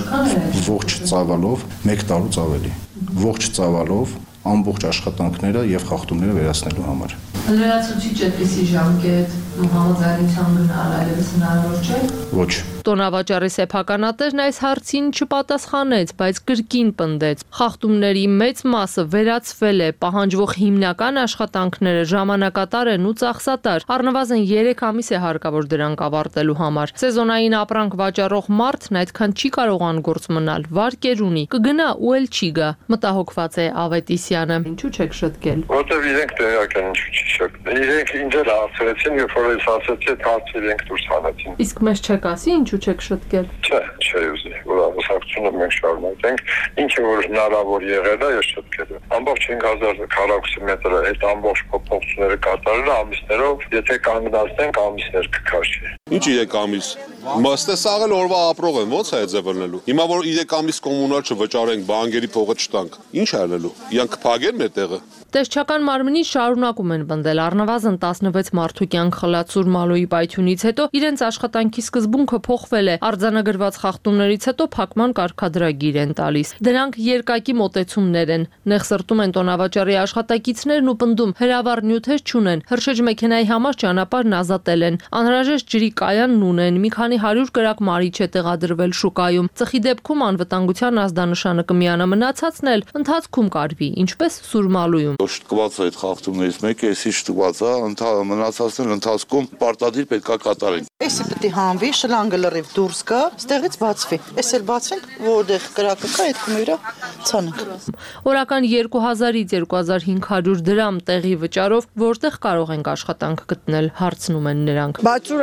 ողջ ծավալով 1 տարուց ավելի։ Ողջ ծավալով ամբողջ աշխատանքները եւ խախտումները վերացնելու համար։ Լրացուցիչ այդպիսի ժամկետ համաձայնության գնալ այլևս հնարավոր չէ։ Ոչ։ Տոնավաճառի սեփականատերն այս հարցին չպատասխանեց, բայց կրկին պնդեց. խախտումների մեծ մասը վերացվել է, պահանջվող հիմնական աշխատանքները ժամանակատար են ու ծախսատար։ Առնվազն 3 ամիս է հարկավոր դրանք ավարտելու համար։ Սեզոնային ապրանք վաճառող մարդն այդքան չի կարող անգործ մնալ, վարկեր ունի, կգնա ու էլ չի գա։ Մտահոգված է Ավետիսյանը։ Ինչու չեք շտկել։ Որտեւ իրենք տեղյակ են ինչու չի շտկել։ Իրենք ինձ էլ ասացին, երբ որ ես ասացի, հարցը իրենք դուրս հանեցին։ Իսկ մեզ չեք ասի ինչու չեք շտկել։ Չէ, ուզի, որ ամուսնությունը մենք շարունակենք, ինչը որ հնարավոր եղել է, ես շտկել եմ։ Ամբողջ 5000 քառակուսի մետրը այդ ամբողջ փոփոխությունները կատարել ամիսներով, եթե կանգնացնենք ամիսներ կքաշի։ Ինչ 3 ամիս։ Մստե սաղել օրվա ապրող են, ո՞նց է այդ ձևնելու։ Հիմա որ 3 ամիս կոմունալ չվճարենք, բանկերի փողը չտանք, ինչ է ալելու։ Իրանք կփակեն մեր տեղը։ Տեսչական մարմնի շարունակում են բնդել առնվազն 16 մարդու կյանք խլած Սուրմալուի պայթյունից հետո իրենց աշխատանքի սկզբունքը փոխվել է։ Արձանագրված խախտումներից հետո փակման կարգադրագիր են տալիս։ Դրանք երկակի մոտեցումներ են։ Նեղսրտում են տոնավաճառի աշխատակիցներն ու պնդում հրավառ նյութեր չունեն։ Հրշեջ մեքենայի համար ճանապարհն ազատել են։ Անհրաժեշտ ջրի կայանն ունեն։ Մի քանի 100 կրակ մարիչ է տեղադրվել շուկայում։ Ծխի դեպքում անվտանգության ազդանշանը կմիանա, մնացածն էլ ընթացքում կարվի, ինչպես Սուրմալույում։ Շտկված է այդ խախտումներից մեկը, էսի շտկված է, մնացածն ընթացքում պարտադիր պետքա կատարենք։ Էսի պետք է հանվի, շլանգը լրիվ դուրս գա, ստեղից բացվի։ Էս էլ բացվենք, որտեղ կրակը կա, այդ կմերա ցանենք։ Օրական 2000-ից 2500 դրամ տեղի վճարով որտեղ կարող ենք աշխատանք գտնել, հարցնում են նրանք։ Բացուր են գնալ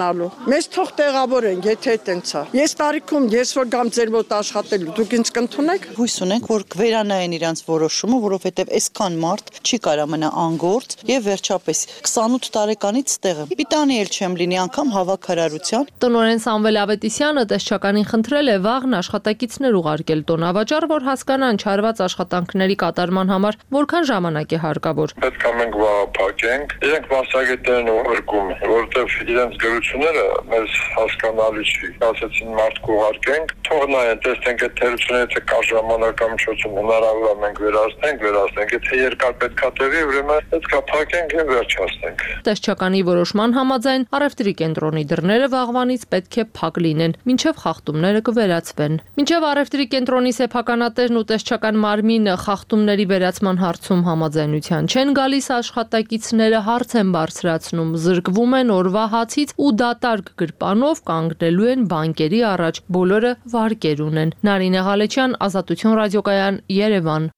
գնալու։ Մեզ թող տեղավորեն, եթե այտենց է։ Ես տարիքում ես որ գամ ձեր մոտ աշխատելու, դուք ինձ կընդունեք։ Հույս ունենք, որ կվերանային իրանց որոշումը, որովհետև այսքան մարդ չի կարա մնա անգործ եւ վերջապես 28 տարեկանից ստեղը։ Պիտանի էլ չեմ լինի անգամ հավաքարարության։ Տնօրեն Սամվել Ավետիսյանը տեսչականին խնդրել է վաղն աշխատակիցներ ուղարկել տոնավաճառ, որ հասկանան չարված աշխատանքների կատարման համար որքան ժամանակ է հարկավոր։ Պետք է մենք վաղափակենք, իրենք մասնագետներն ուղարկում, որովհետև իրենց գրությունները մեզ հասկանալի չի։ Ասեցին մարդ կուղարկենք, թող նայեն, տեսնենք այդ թերությունից կա ժամանակամիջոցում հնարավոր է մենք վերացնենք, եթե երկար պետքա տևի, ուրեմն պետք է փակենք եւ վերջացնենք։ Տեսչականի որոշման համաձայն առևտրի կենտրոնի դռները վաղվանից պետք է փակ լինեն, մինչև խախտումները կվերացվեն։ Մինչև առևտրի կենտրոնի սեփականատերն ու տեսչական մարմինը խախտումների վերացման հարցում համաձայնության չեն գալիս, աշխատակիցները հարց են բարձրացնում, զրկվում են օրվա հացից ու դատարկ գրպանով կանգնելու են բանկերի առաջ։ Բոլորը վարկեր ունեն։ Նարինե Ղալեչյան, Ազատություն ռադիոկայան, Երևան։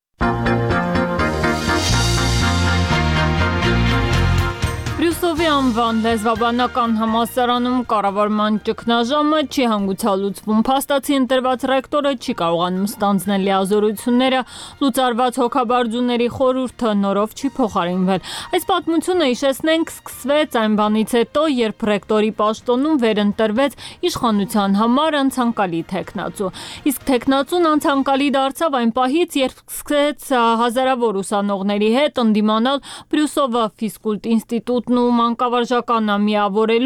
Բրյուսովի անվան լեզվաբանական համալսարանում կառավարման ճգնաժամը չի հանգուցալուծվում։ Փաստացի ընտրված ռեկտորը չի կարողանում ստանձնել լիազորությունները, լուծարված հոգաբարձուների խորհուրդը նորով չի փոխարինվել։ Այս պատմությունը հիշեցնենք սկսվեց այն բանից հետո, երբ ռեկտորի պաշտոնում վերընտրվեց իշխանության համար անցանկալի թեկնածու։ Իսկ թեկնածուն անցանկալի դարձավ այն պահից, երբ սկսեց հազարավոր ուսանողների հետ ընդդիմանալ Բրյուսովը ֆիզկուլտ ինստիտուտ ու մանկավարժականը միավորելու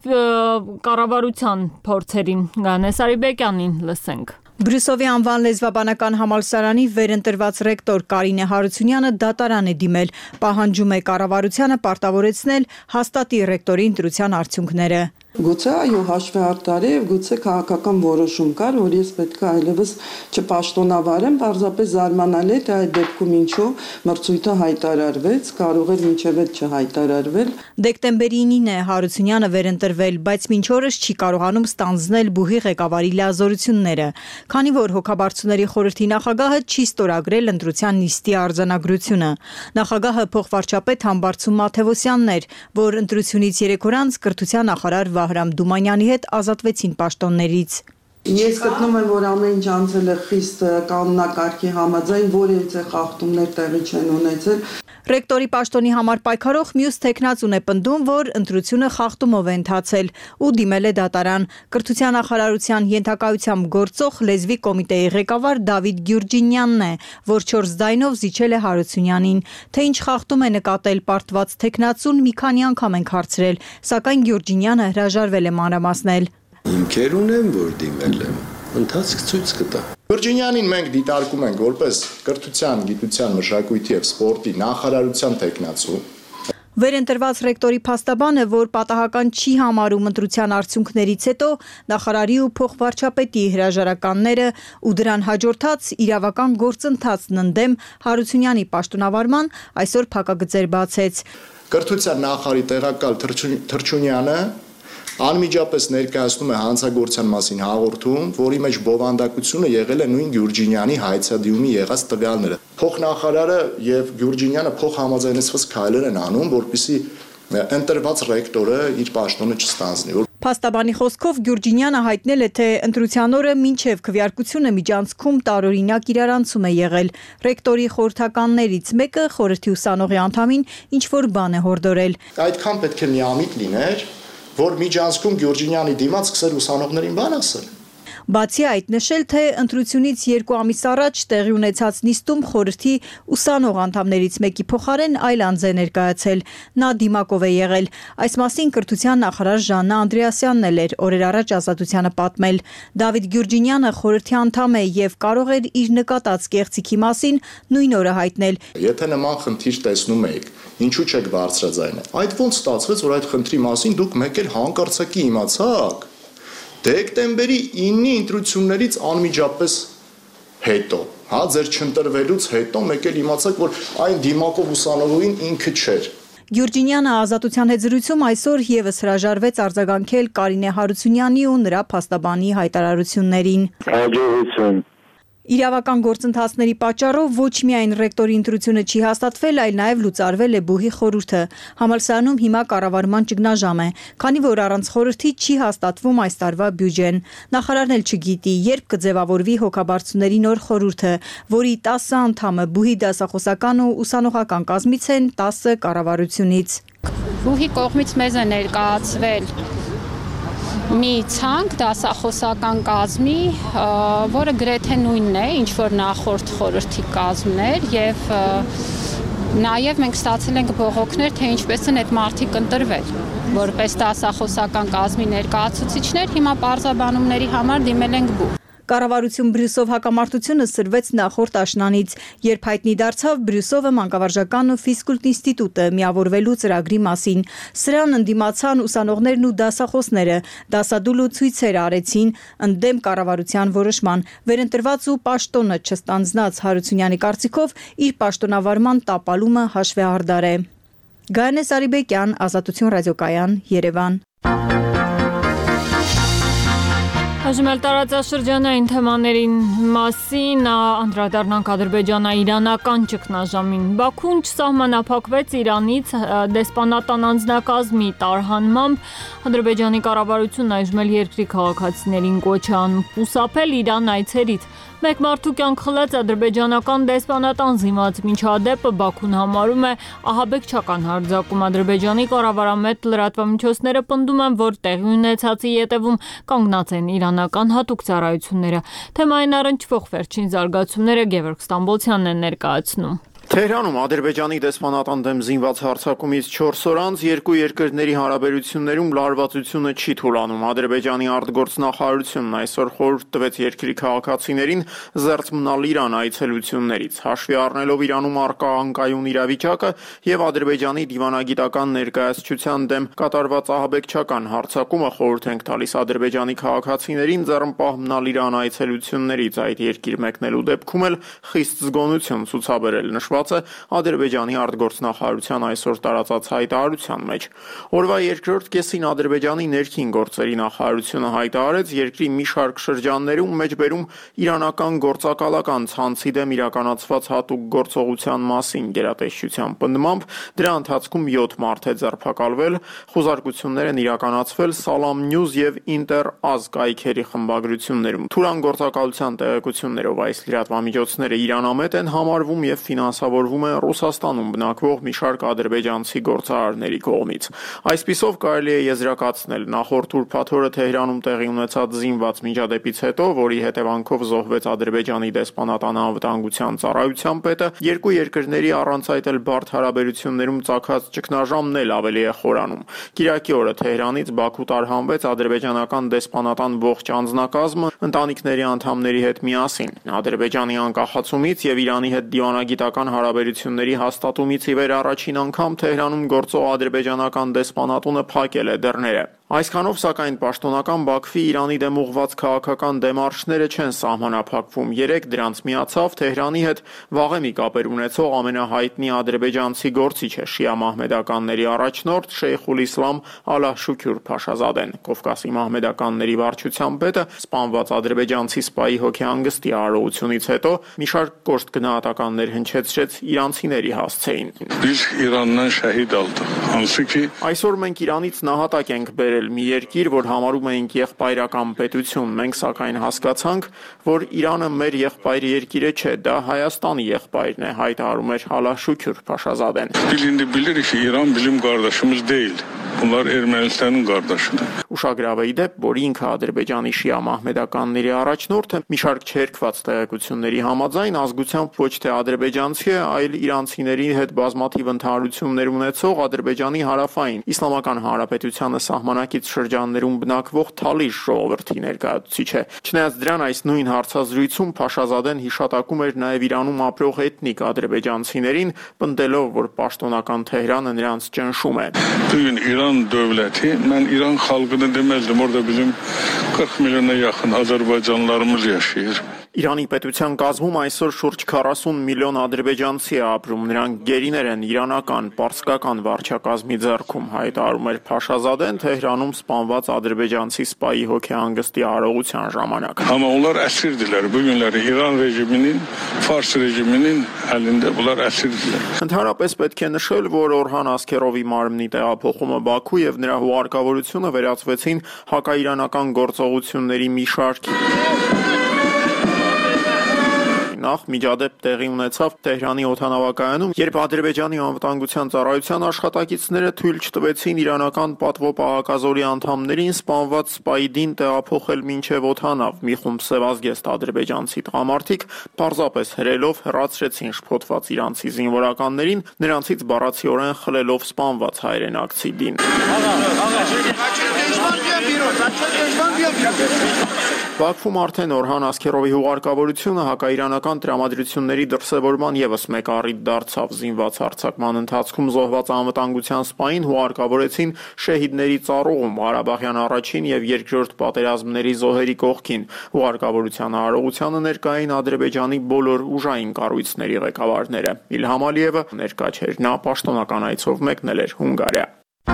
կառավարության փորձերին։ Գանես Արիբեկյանին լսենք։ Բրյուսովի անվան լեզվաբանական համալսարանի վերընտրված ռեկտոր Կարինե Հարությունյանը դատարան է դիմել, պահանջում է կառավարությանը պարտավորեցնել հաստատի ռեկտորի ընտրության արդյունքները։ Գուցե այո հաշվի արտարի եւ գուցե քաղաքական որոշում կար, որ ես պետք է այլևս չպաշտոնավարեմ, պարզապես զարմանալի է, թե այդ դեպքում ինչու մրցույթը հայտարարվեց, կարող էր մինչև այդ չհայտարարվել։ Դեկտեմբերի 9-ին է Հարությունյանը վերընտրվել, բայց մինչ օրս չի կարողանում ստանձնել բուհի ղեկավարի լիազորությունները, քանի որ հոգաբարձուների խորհրդի նախագահը չի ստորագրել ընտրության նիստի արձանագրությունը։ Նախագահը փոխվարչապետ Համբարձում Մաթևոսյանն էր, որ ընտրությունից 3 օր անց կրթության նախարար Վահրամ Դումանյանի հետ ազատվեցին պաշտոններից։ Ես գտնում եմ, որ ամեն ինչ անցել է խիստ կանոնակարգի համաձայն, որևէ խախտումներ տեղի չեն ունեցել։ Ռեկտորի պաշտոնի համար պայքարող մյուս թեկնածուն է պնդում, որ ընտրությունը խախտումով է ընթացել ու դիմել է դատարան։ Կրթության նախարարության ենթակայությամբ գործող լեզվի կոմիտեի ղեկավար Դավիթ Գյուրջինյանն է, որ 4 ձայնով զիջել է Հարությունյանին։ Թե ինչ խախտում է նկատել պարտված թեկնածուն, մի քանի անգամ ենք հարցրել, սակայն Գյուրջինյանը հրաժարվել է մանրամասնել։ Հիմքեր ունեմ, որ դիմել եմ, ընթացք ցույց կտա։ Վիրջինյանին մենք դիտարկում ենք որպես կրթության, գիտության, մշակույթի եւ սպորտի նախարարության թեկնածու։ Վերընտրված ռեկտորի փաստաբանը, որ պատահական չի համարում ընտրության արդյունքներից հետո նախարարի ու փոխվարչապետի հրաժարականները ու դրան հաջորդած իրավական գործընթացն ընդդեմ Հարությունյանի պաշտոնավարման, այսօր փակագծեր բացեց։ Կրթության նախարարի տեղակալ Թրչունյանը անմիջապես ներկայացնում է հանցագործության մասին հաղորդում, որի մեջ բովանդակությունը եղել է նույն Գյուրջինյանի հայցադիմի եղած տվյալները։ Փոխնախարարը եւ Գյուրջինյանը փոխհամաձայնեցված քայլեր են անում, որպեսզի ընտրված ռեկտորը իր պաշտոնը չստանձնի։ Փաստաբանի խոսքով Գյուրջինյանը հայտնել է, թե ընտրության օրը մինչև քվեարկությունը միջանցքում տարօրինակ իրարանցում է եղել։ Ռեկտորի խորհրդականներից մեկը խորհրդի ուսանողի անդամին ինչ-որ բան է հորդորել։ Այդքան պետք է միամիտ լիներ, որ միջանցքում Գյուրջինյանի դիմաց սկսել ուսանողներին բան ասել։ Բացի այդ նշել, թե ընտրությունից 2 ամիս առաջ տեղի ունեցած նիստում խորհրդի ուսանող անդամներից մեկի փոխարեն այլ անձ է ներկայացել։ Նա դիմակով է եղել։ Այս մասին կրթության նախարար Ժաննա Անդրեասյանն էր օրեր առաջ Ազատությանը պատմել։ Դավիթ Գյուրջինյանը խորհրդի անդամ է եւ կարող էր իր նկատած կեղծիքի մասին նույն օրը հայտնել։ Եթե նման խնդիր տեսնում եք, ինչու չեք բարձրաձայնել։ Այդ ոնց ստացվեց, որ այդ խնդրի մասին դուք մեկ էլ հանկարծակի իմացաք։ Դեկտեմբերի 9-ի ընտրություններից անմիջապես հետո, ձեր չընտրվելուց հետո մեկ էլ իմացաք, որ այն դիմակով ուսանողին ինքը չէր։ Գյուրջինյանը Ազատության հետ զրույցում այսօր եւս հրաժարվեց արձագանքել Կարինե Հարությունյանի ու նրա փաստաբանի հայտարարություններին։ Հաջողություն։ Իրավական գործընթացների պատճառով ոչ միայն ռեկտորի ընտրությունը չի հաստատվել, այլ նաև լուծարվել է բուհի խորհուրդը։ Համալսարանում հիմա կառավարման ճգնաժամ է, քանի որ առանց խորհրդի չի հաստատվում այս տարվա բյուջեն։ Նախարարն էլ չգիտի, երբ կձևավորվի հոգաբարձուների նոր խորհուրդը, որի 10 անդամը բուհի դասախոսական ու ուսանողական կազմից են, 10 կառավարությունից։ Բուհի կողմից մեզ է ներկայացվել մի ցանկ դասախոսական կազմի, որը գրեթե նույնն է, ինչ որ նախորդ խորհրդի կազմն էր, եւ նաև մենք ստացել ենք բողոքներ, թե ինչպես են այդ մարդիկ ընտրվել, որպես դասախոսական կազմի ներկայացուցիչներ, հիմա պարզաբանումների համար դիմել ենք բուհ։ Կառավարություն Բրյուսով հակամարտությունը սրվեց նախորդ աշնանից, երբ հայտնի դարձավ Բրյուսովը մանկավարժական ու ֆիզկուլտ ինստիտուտը միավորվելու ծրագրի մասին։ Սրան ընդդիմացան ուսանողներն ու դասախոսները, դասադուլ ու ցույցեր արեցին ընդդեմ կառավարության որոշման։ Վերընտրված ու պաշտոնը չստանձնած Հարությունյանի կարծիքով իր պաշտոնավարման տապալումը հաշվեհարդար է։ Գայանե Սարիբեկյան, Ազատություն ռադիոկայան, Երևան։ Այժմ տարածաշրջանային թեմաներին մասին անդրադառնանք ադրբեջանա-իրանական ճգնաժամին։ Բաքուն չսահմանափակվեց Իրանից դեսպանատան անձնակազմի տարհանմամբ։ Ադրբեջանի կառավարությունն այժմ էլ երկրի քաղաքացիներին կոչ է անում խուսափել Իրան այցերից։ Մեկ մարդու կյանք խլեց ադրբեջանական դեսպանատան զինված միջադեպը Բաքուն համարում է ահաբեկչական հարձակում։ Ադրբեջանի կառավարամետ լրատվամիջոցները պնդում են, որ տեղի ունեցածի ետևում կանգնած են իրանական հատուկ ծառայությունները։ Թեմային առնչվող վերջին զարգացումները Գևորգ Ստամբոլցյանն է ներկայացնում։ Թեհրանում Ադրբեջանի դեսպանատան դեմ զինված հարձակումից 4 օր անց երկու երկրների հարաբերություններում լարվածությունը չի թուլանում։ Ադրբեջանի արտգործնախարարությունն այսօր խորհուրդ տվեց երկրի քաղաքացիներին զերծ մնալ Իրան այցելություններից։ Հաշվի առնելով Իրանում առկա անկայուն իրավիճակը եւ Ադրբեջանի դիվանագիտական ներկայացչության դեմ կատարված ահաբեկչական հարձակումը, խորհուրդ ենք տալիս Ադրբեջանի քաղաքացիներին ձեռնպահ մնալ Իրան այցելություններից այդ երկիր մեկնելու դեպքում էլ խիստ զգոնություն ցուցաբերել։ Ադրբեջանի արտգործնախարարության այսօր տարածած հայտարարության մեջ։ Օրվա երկրորդ կեսին Ադրբեջանի ներքին գործերի նախարարությունը հայտարարեց երկրի մի շարք շրջաններում մեջբերում իրանական գործակալական ցանցի դեմ իրականացված հատուկ գործողության մասին գերատեսչության պնդմամբ դրա ընթացքում 7 մարդ է ձերբակալվել, խուզարկություններ են իրականացվել Salam News եւ Inter-Az կայքերի խմբագրություններում։ Թուրան գործակալության տեղեկություններով այս լրատվամիջոցները իրանամետ են համարվում եւ ֆինանսավորվում է Ռուսաստանում բնակվող մի շարք ադրբեջանցի գործարարների կողմից։ Այսպիսով կարելի է եզրակացնել նախորդ ուրբաթ օրը Թեհրանում տեղի ունեցած զինված միջադեպից հետո, որի հետևանքով զոհվեց Ադրբեջանի դեսպանատան անվտանգության ծառայության պետը, երկու երկրների առանց այդ էլ բարդ հարաբերություններում ծագած ճգնաժամն էլ ավելի է խորանում։ Կիրակի օրը Թեհրանից Բաքու տարհանվեց ադրբեջանական դեսպանատան ողջ անձնակազմը ընտանիքների անդամների հետ միասին։ Ադրբեջանի անկախացումից եւ Իրանի հետ դիվանագիտական հարաբերությունների հաստատումից ի վեր առաջին անգամ Թեհրանում գործող ադրբեջանական դեսպանատունը փակել է դռները։ Այսքանով սակայն պաշտոնական Բաքվի Իրանի դեմ ուղղված քաղաքական դեմարշները չեն սահմանափակվում։ Երեք դրանց միացավ Թեհրանի հետ վաղեմի կապեր ունեցող ամենահայտնի ադրբեջանցի գործիչը շիա մահմեդականների առաջնորդ Շեյխուլ Իսլամ Ալահ-Շուքյուր Փաշազադեն։ Կովկասի մահմեդականների վարչության պետը սպանված ադրբեջանցի սպայի հոգեհանգստի արարողությունից հետո մի շարք կոշտ գնահատականներ հնչեցրեց իրանցիների հասցեին։ Այսօր մենք Իրանից նահատակ ենք բերել մի երկիր, որ համարում էինք եղբայրական պետություն, մենք սակայն հասկացանք, որ Իրանը մեր եղբայր երկիրը չէ, դա Հայաստանի եղբայրն է, հայտարարում էր Ալահ-Շուքյուր Փաշազադեն։ Bunlar Ermənistanın qardaşıdır։ Ուշագրավ է իդեպ, որ ինքը Ադրբեջանի շիա մահմեդականների առաջնորդը մի շարք չերկված տեղեկությունների համաձայն ազգությամբ ոչ թե ադրբեջանցի է, այլ իրանցիների հետ բազմաթիվ ընդհանրություններ ունեցող Ադրբեջանի հարավային Իսլամական Հանրապետությանը սահմանակից շրջաններում բնակվող Թալիշ ժողովրդի ներկայացուցիչ է։ Չնայած դրան այս նույն հարցազրույցում Փաշազադեն հիշատակում էր նաև Իրանում ապրող էթնիկ ադրբեջանցիներին, պնդելով, որ պաշտոնական Թեհրանը նրանց ճնշում է։ İran dövləti, mən İran xalqını deməzdim, orada bizim 40 milyona yaxın Azərbaycanlılarımız yaşayır. Իրանի պետության կազմում այսօր շուրջ 40 միլիոն ադրբեջանցի է ապրում, նրանք գերիներ են իրանական, պարսկական վարչակազմի ձեռքում, հայտարարում էր Փաշազադեն Թեհրանում սպանված ադրբեջանցի սպայի հոգեհանգստի արարողության ժամանակ։ Ama onlar əsirdiler. Bugünləri İran rejiminin, Fars rejiminin əlində bunlar əsirdiler. Ընդհանրապես պետք է նշել, որ Օրհան Ասքերովի մարմնի տեղափոխումը Բաքու եւ նրա հուղարկավորությունը վերածվեցին հակաիրանական գործողությունների մի շարքի։ Նախ միջադեպ տեղի ունեցավ Թեհրանի օդանավակայանում, երբ Ադրբեջանի անվտանգության ծառայության աշխատակիցները թույլ չտվեցին իրանական պատվո-պահակազորի անդամներին սպանված սպայդին տեղափոխել մինչև օդանավ։ Մի խումբ սևազգեստ ադրբեջանցի տղամարդիկ պարզապես հրելով հեռացրեցին շփոթված իրանցի զինվորականներին, նրանցից բառացիորեն խլելով սպանված հայրենակցի դին։ Բաքվում արդեն Օրհան Ասքերովի հուղարկավորությունը հակաիրանական տրամադրությունների դրսևորման ևս մեկ առիթ դարձավ։ Զինված հարձակման ընթացքում զոհված անվտանգության սպային հուղարկավորեցին շեհիդների ծառուղում Ղարաբաղյան առաջին եւ երկրորդ պատերազմների զոհերի կողքին։ Հուղարկավորության արարողությանը ներկային Ադրբեջանի բոլոր ուժային կառույցների ղեկավարները։ Իլհամ Ալիևը ներկա չէր, նա պաշտոնական այցով մեկնել էր Հունգարիա։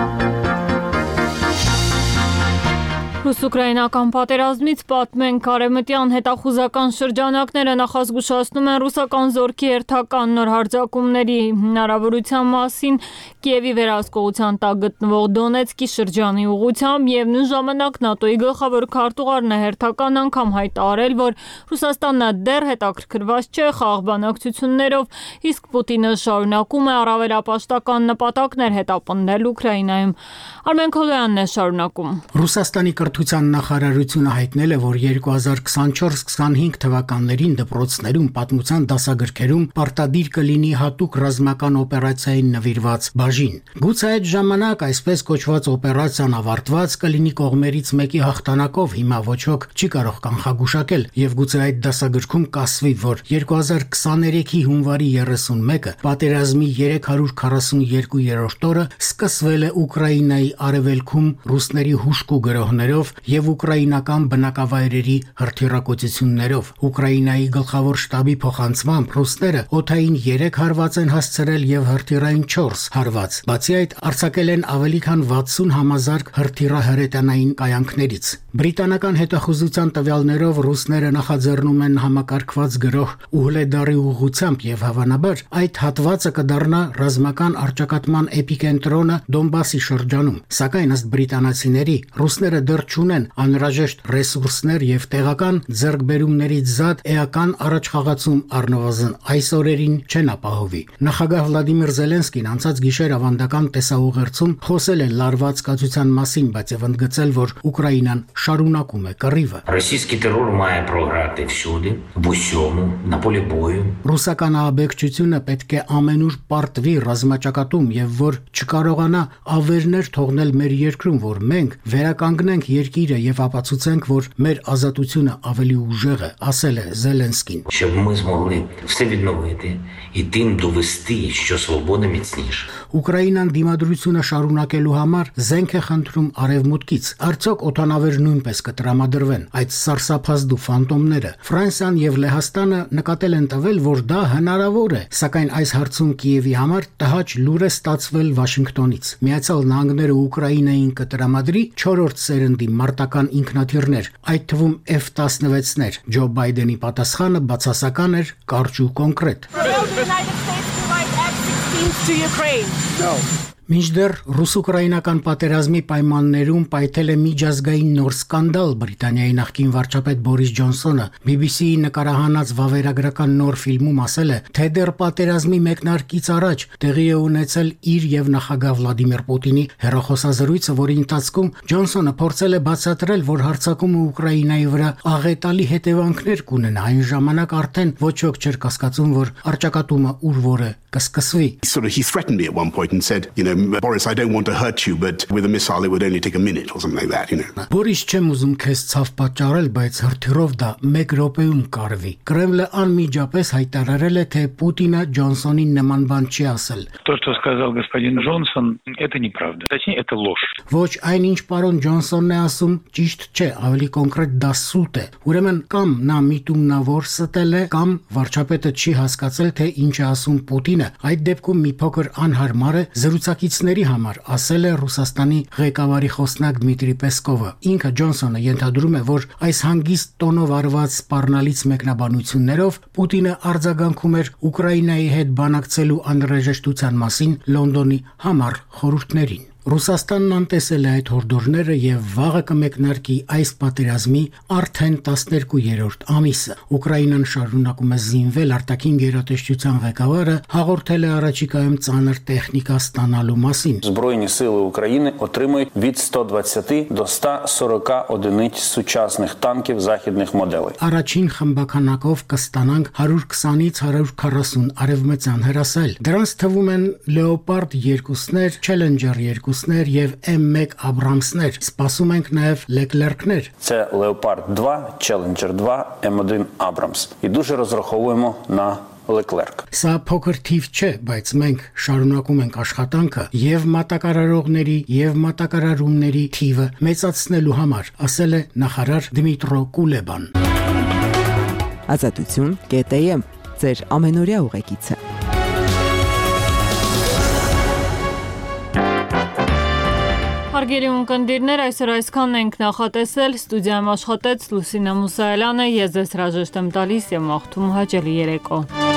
Ռուս-ուկրաինական պատերազմից պատմենք արևմտյան հետախուզական շրջանակները նախազգուշացնում են ռուսական զորքի հերթական նոր հարձակումների հնարավորության մասին Կիևի վերահսկողության տակ գտնվող Դոնեցկի շրջանի ուղղությամբ եւ նույն ժամանակ ՆԱՏՕ-ի գլխավոր քարտուղարն է հերթական անգամ հայտարարել, որ Ռուսաստանը դեռ հետաքրքրված չէ խաղաղ բանակցություններով, իսկ Պուտինը շարունակում է առավելապաշտական նպատակներ հետապնդել Ուկրաինայում։ Արմեն Քոլոյանն է շարունակում։ Ռուսաստանի կրթության նախարարությունը հայտնել է, որ 2024-25 թվականներին դպրոցներում պատմության դասագրքերում պարտադիր կլինի հատուկ ռազմական օպերացիային նվիրված բաժին։ Գուցե այդ ժամանակ այսպես կոչված օպերացիան ավարտված կլինի կողմերից մեկի հաղթանակով, հիմա ոչ ոք չի կարող կանխագուշակել, եւ գուցե այդ դասագրքում կասվի, որ 2023-ի հունվարի 31-ը պատերազմի 342-րդ օրը սկսվել է Ուկրաինայի արևելքում ռուսների հուշկու գրոհներով եւ ուկրաինական բնակավայրերի հրթիռակոծություններով։ Ուկրաինայի գլխավոր շտաբի փոխանցմամբ ռուսները օդային 3 հարված են հասցրել եւ հրթիռային 4 հարված։ Բացի այդ, արձակել են ավելի քան 60 համազարգ հրթիռահրետանային կայանքներից։ Բրիտանական հետախուզության տվյալներով ռուսները նախաձեռնում են համակարգված գրոհ Ուհլեդարի ուղղությամբ եւ հավանաբար այդ հատվածը կդառնա ռազմական առճակատման էպիկենտրոնը Դոնբասի շրջանում։ Սակայն ըստ բրիտանացիների ռուսները դեռ չունեն անհրաժեշտ ռեսուրսներ եւ տեղական ձեռքբերումներից զատ էական առաջխաղացում առնվազն այս օրերին չեն ապահովի։ Նախագահ Վլադիմիր Զելենսկին անցած գիշեր ավանդական տեսաուղերձում խոսել է լարված կացության մասին, բայց եւ ընդգծել, որ Ուկրաինան շարունակում է կռիվը։ Ռոսійський терор має програти всюди, в усьому, на полі бою։ Ռուսական ահաբեկչությունը պետք է ամենուր պարտվի ռազմաճակատում եւ որ չկարողանա ավերներ թողնել մեր երկրում, որ մենք վերականգնենք երկիրը եւ ապացուցենք, որ մեր ազատությունը ավելի ուժեղ է, ասել է Զելենսկին։ Щоб ми змогли все відновити і тим довести, що свобода міцніша։ Ուկրաինան դիմադրությունը շարունակելու համար զենք է խնդրում արևմուտքից։ Արդյոք օդանավեր նույնպես կտրամադրվեն այդ սարսափազդու ֆանտոմները։ Ֆրանսիան եւ Լեհաստանը նկատել են տվել, որ դա հնարավոր է, սակայն այս հարցում Կիևի համար տհաճ լուր է ստացվել Վաշինգտոնից։ Միացյալ Նահանգները Ուկրաինային կտրամադրի 4-րդ սերնդի մարտական ինքնաթիռներ, այդ թվում F-16-ներ։ Ջո Բայդենի պատասխանը բացասական էր, կարճ ու կոնկրետ։ Մինչդեռ ռուս-ուկրաինական պատերազմի պայմաններում պայթել է միջազգային նոր սկանդալ։ Բրիտանիայի նախկին վարչապետ Բորիս Ջոնսոնը BBC-ի նկարահանած վավերագրական նոր ֆիլմում ասել է, թե դեռ պատերազմի մեկնարկից առաջ տեղի է ունեցել իր եւ նախագահ Վլադիմիր Պուտինի հեռախոսազրույցը, որի ընթացքում Ջոնսոնը փորձել է բացատրել, որ հարձակումը Ուկրաինայի վրա աղետալի հետևանքներ կունենա։ Այն ժամանակ արդեն ոչ ոք չէր կասկածում, որ առճակատումը ուր որ է կսկսվի։ He threatened me at one point and said, you know, Boris, I don't want to hurt you, but with a missile it would only take a minute or something like that, you know. Boris չեմ ուզում քեզ ցավ պատճառել, բայց հրթիռով դա 1 րոպեում կարվի։ Կրեմլը անմիջապես հայտարարել է, թե Պուտինը Ջոնսոնին նման բան չի ասել։ То, что сказал господин Джонсон, это неправда. Точнее, это ложь. Ոչ այն ինչ պարոն Ջոնսոնն է ասում, ճիշտ չէ, ավելի կոնկրետ դա սուտ է։ Ուրեմն կամ նա միտումնավոր ստել է, կամ վարչապետը չի հասկացել, թե ինչ է ասում Պուտինը։ Այդ դեպքում մի փոքր անհարմար է զրուցակիցների համար, ասել է Ռուսաստանի ղեկավարի խոսնակ Դմիտրի Պեսկովը։ Ինքը Ջոնսոնը ենթադրում է, որ այս հանգիստ տոնով արված սպառնալից մեկնաբանություններով Պուտինը արձագանքում էր Ուկրաինայի հետ բանակցելու անհրաժեշտության մասին Լոնդոնի համառ խորհուրդներին։ Ռուսաստանն անտեսել է այդ հորդորները եւ վաղը կմեկնարկի այս պատերազմի արդեն 12-րդ ամիսը։ Ուկրաինան շարունակում է զինվել, արտաքին գերատեսչության ղեկավարը հաղորդել է առաջիկայում ծանր տեխնիկա ստանալու մասին։ Збройні сили України отримують від 120 до 140 одиниць сучасних танків західних моделей. Առաջին խմբականակով կստանանք 120-ից 140 արևմտյան հրասել։ Դրանց թվում են Leopard 2-ներ, Challenger 2 եւ M1 Abrams-ներ, սպասում ենք նաեւ Leclerc-ներ։ Це Leopard 2, Challenger 2, M1 Abrams. І дуже розраховуємо на Leclerc. Սա փոքր թիվ չէ, բայց մենք շարունակում ենք աշխատանքը եւ մատակարարողների եւ մատակարարումների թիվը մեծացնելու համար, ասել է նախարար Դմիտրո Կուլեբան։ Ազատություն.am ձեր ամենօրյա ուղեկիցը։ Հարգելի ունկնդիրներ, այսօր այսքանն ենք նախատեսել, ստուդիայում աշխատեց Լուսինե Մուսայելյանը, ես ձեզ հրաժեշտ եմ տալիս եւ մաղթում հաճելի երեկո։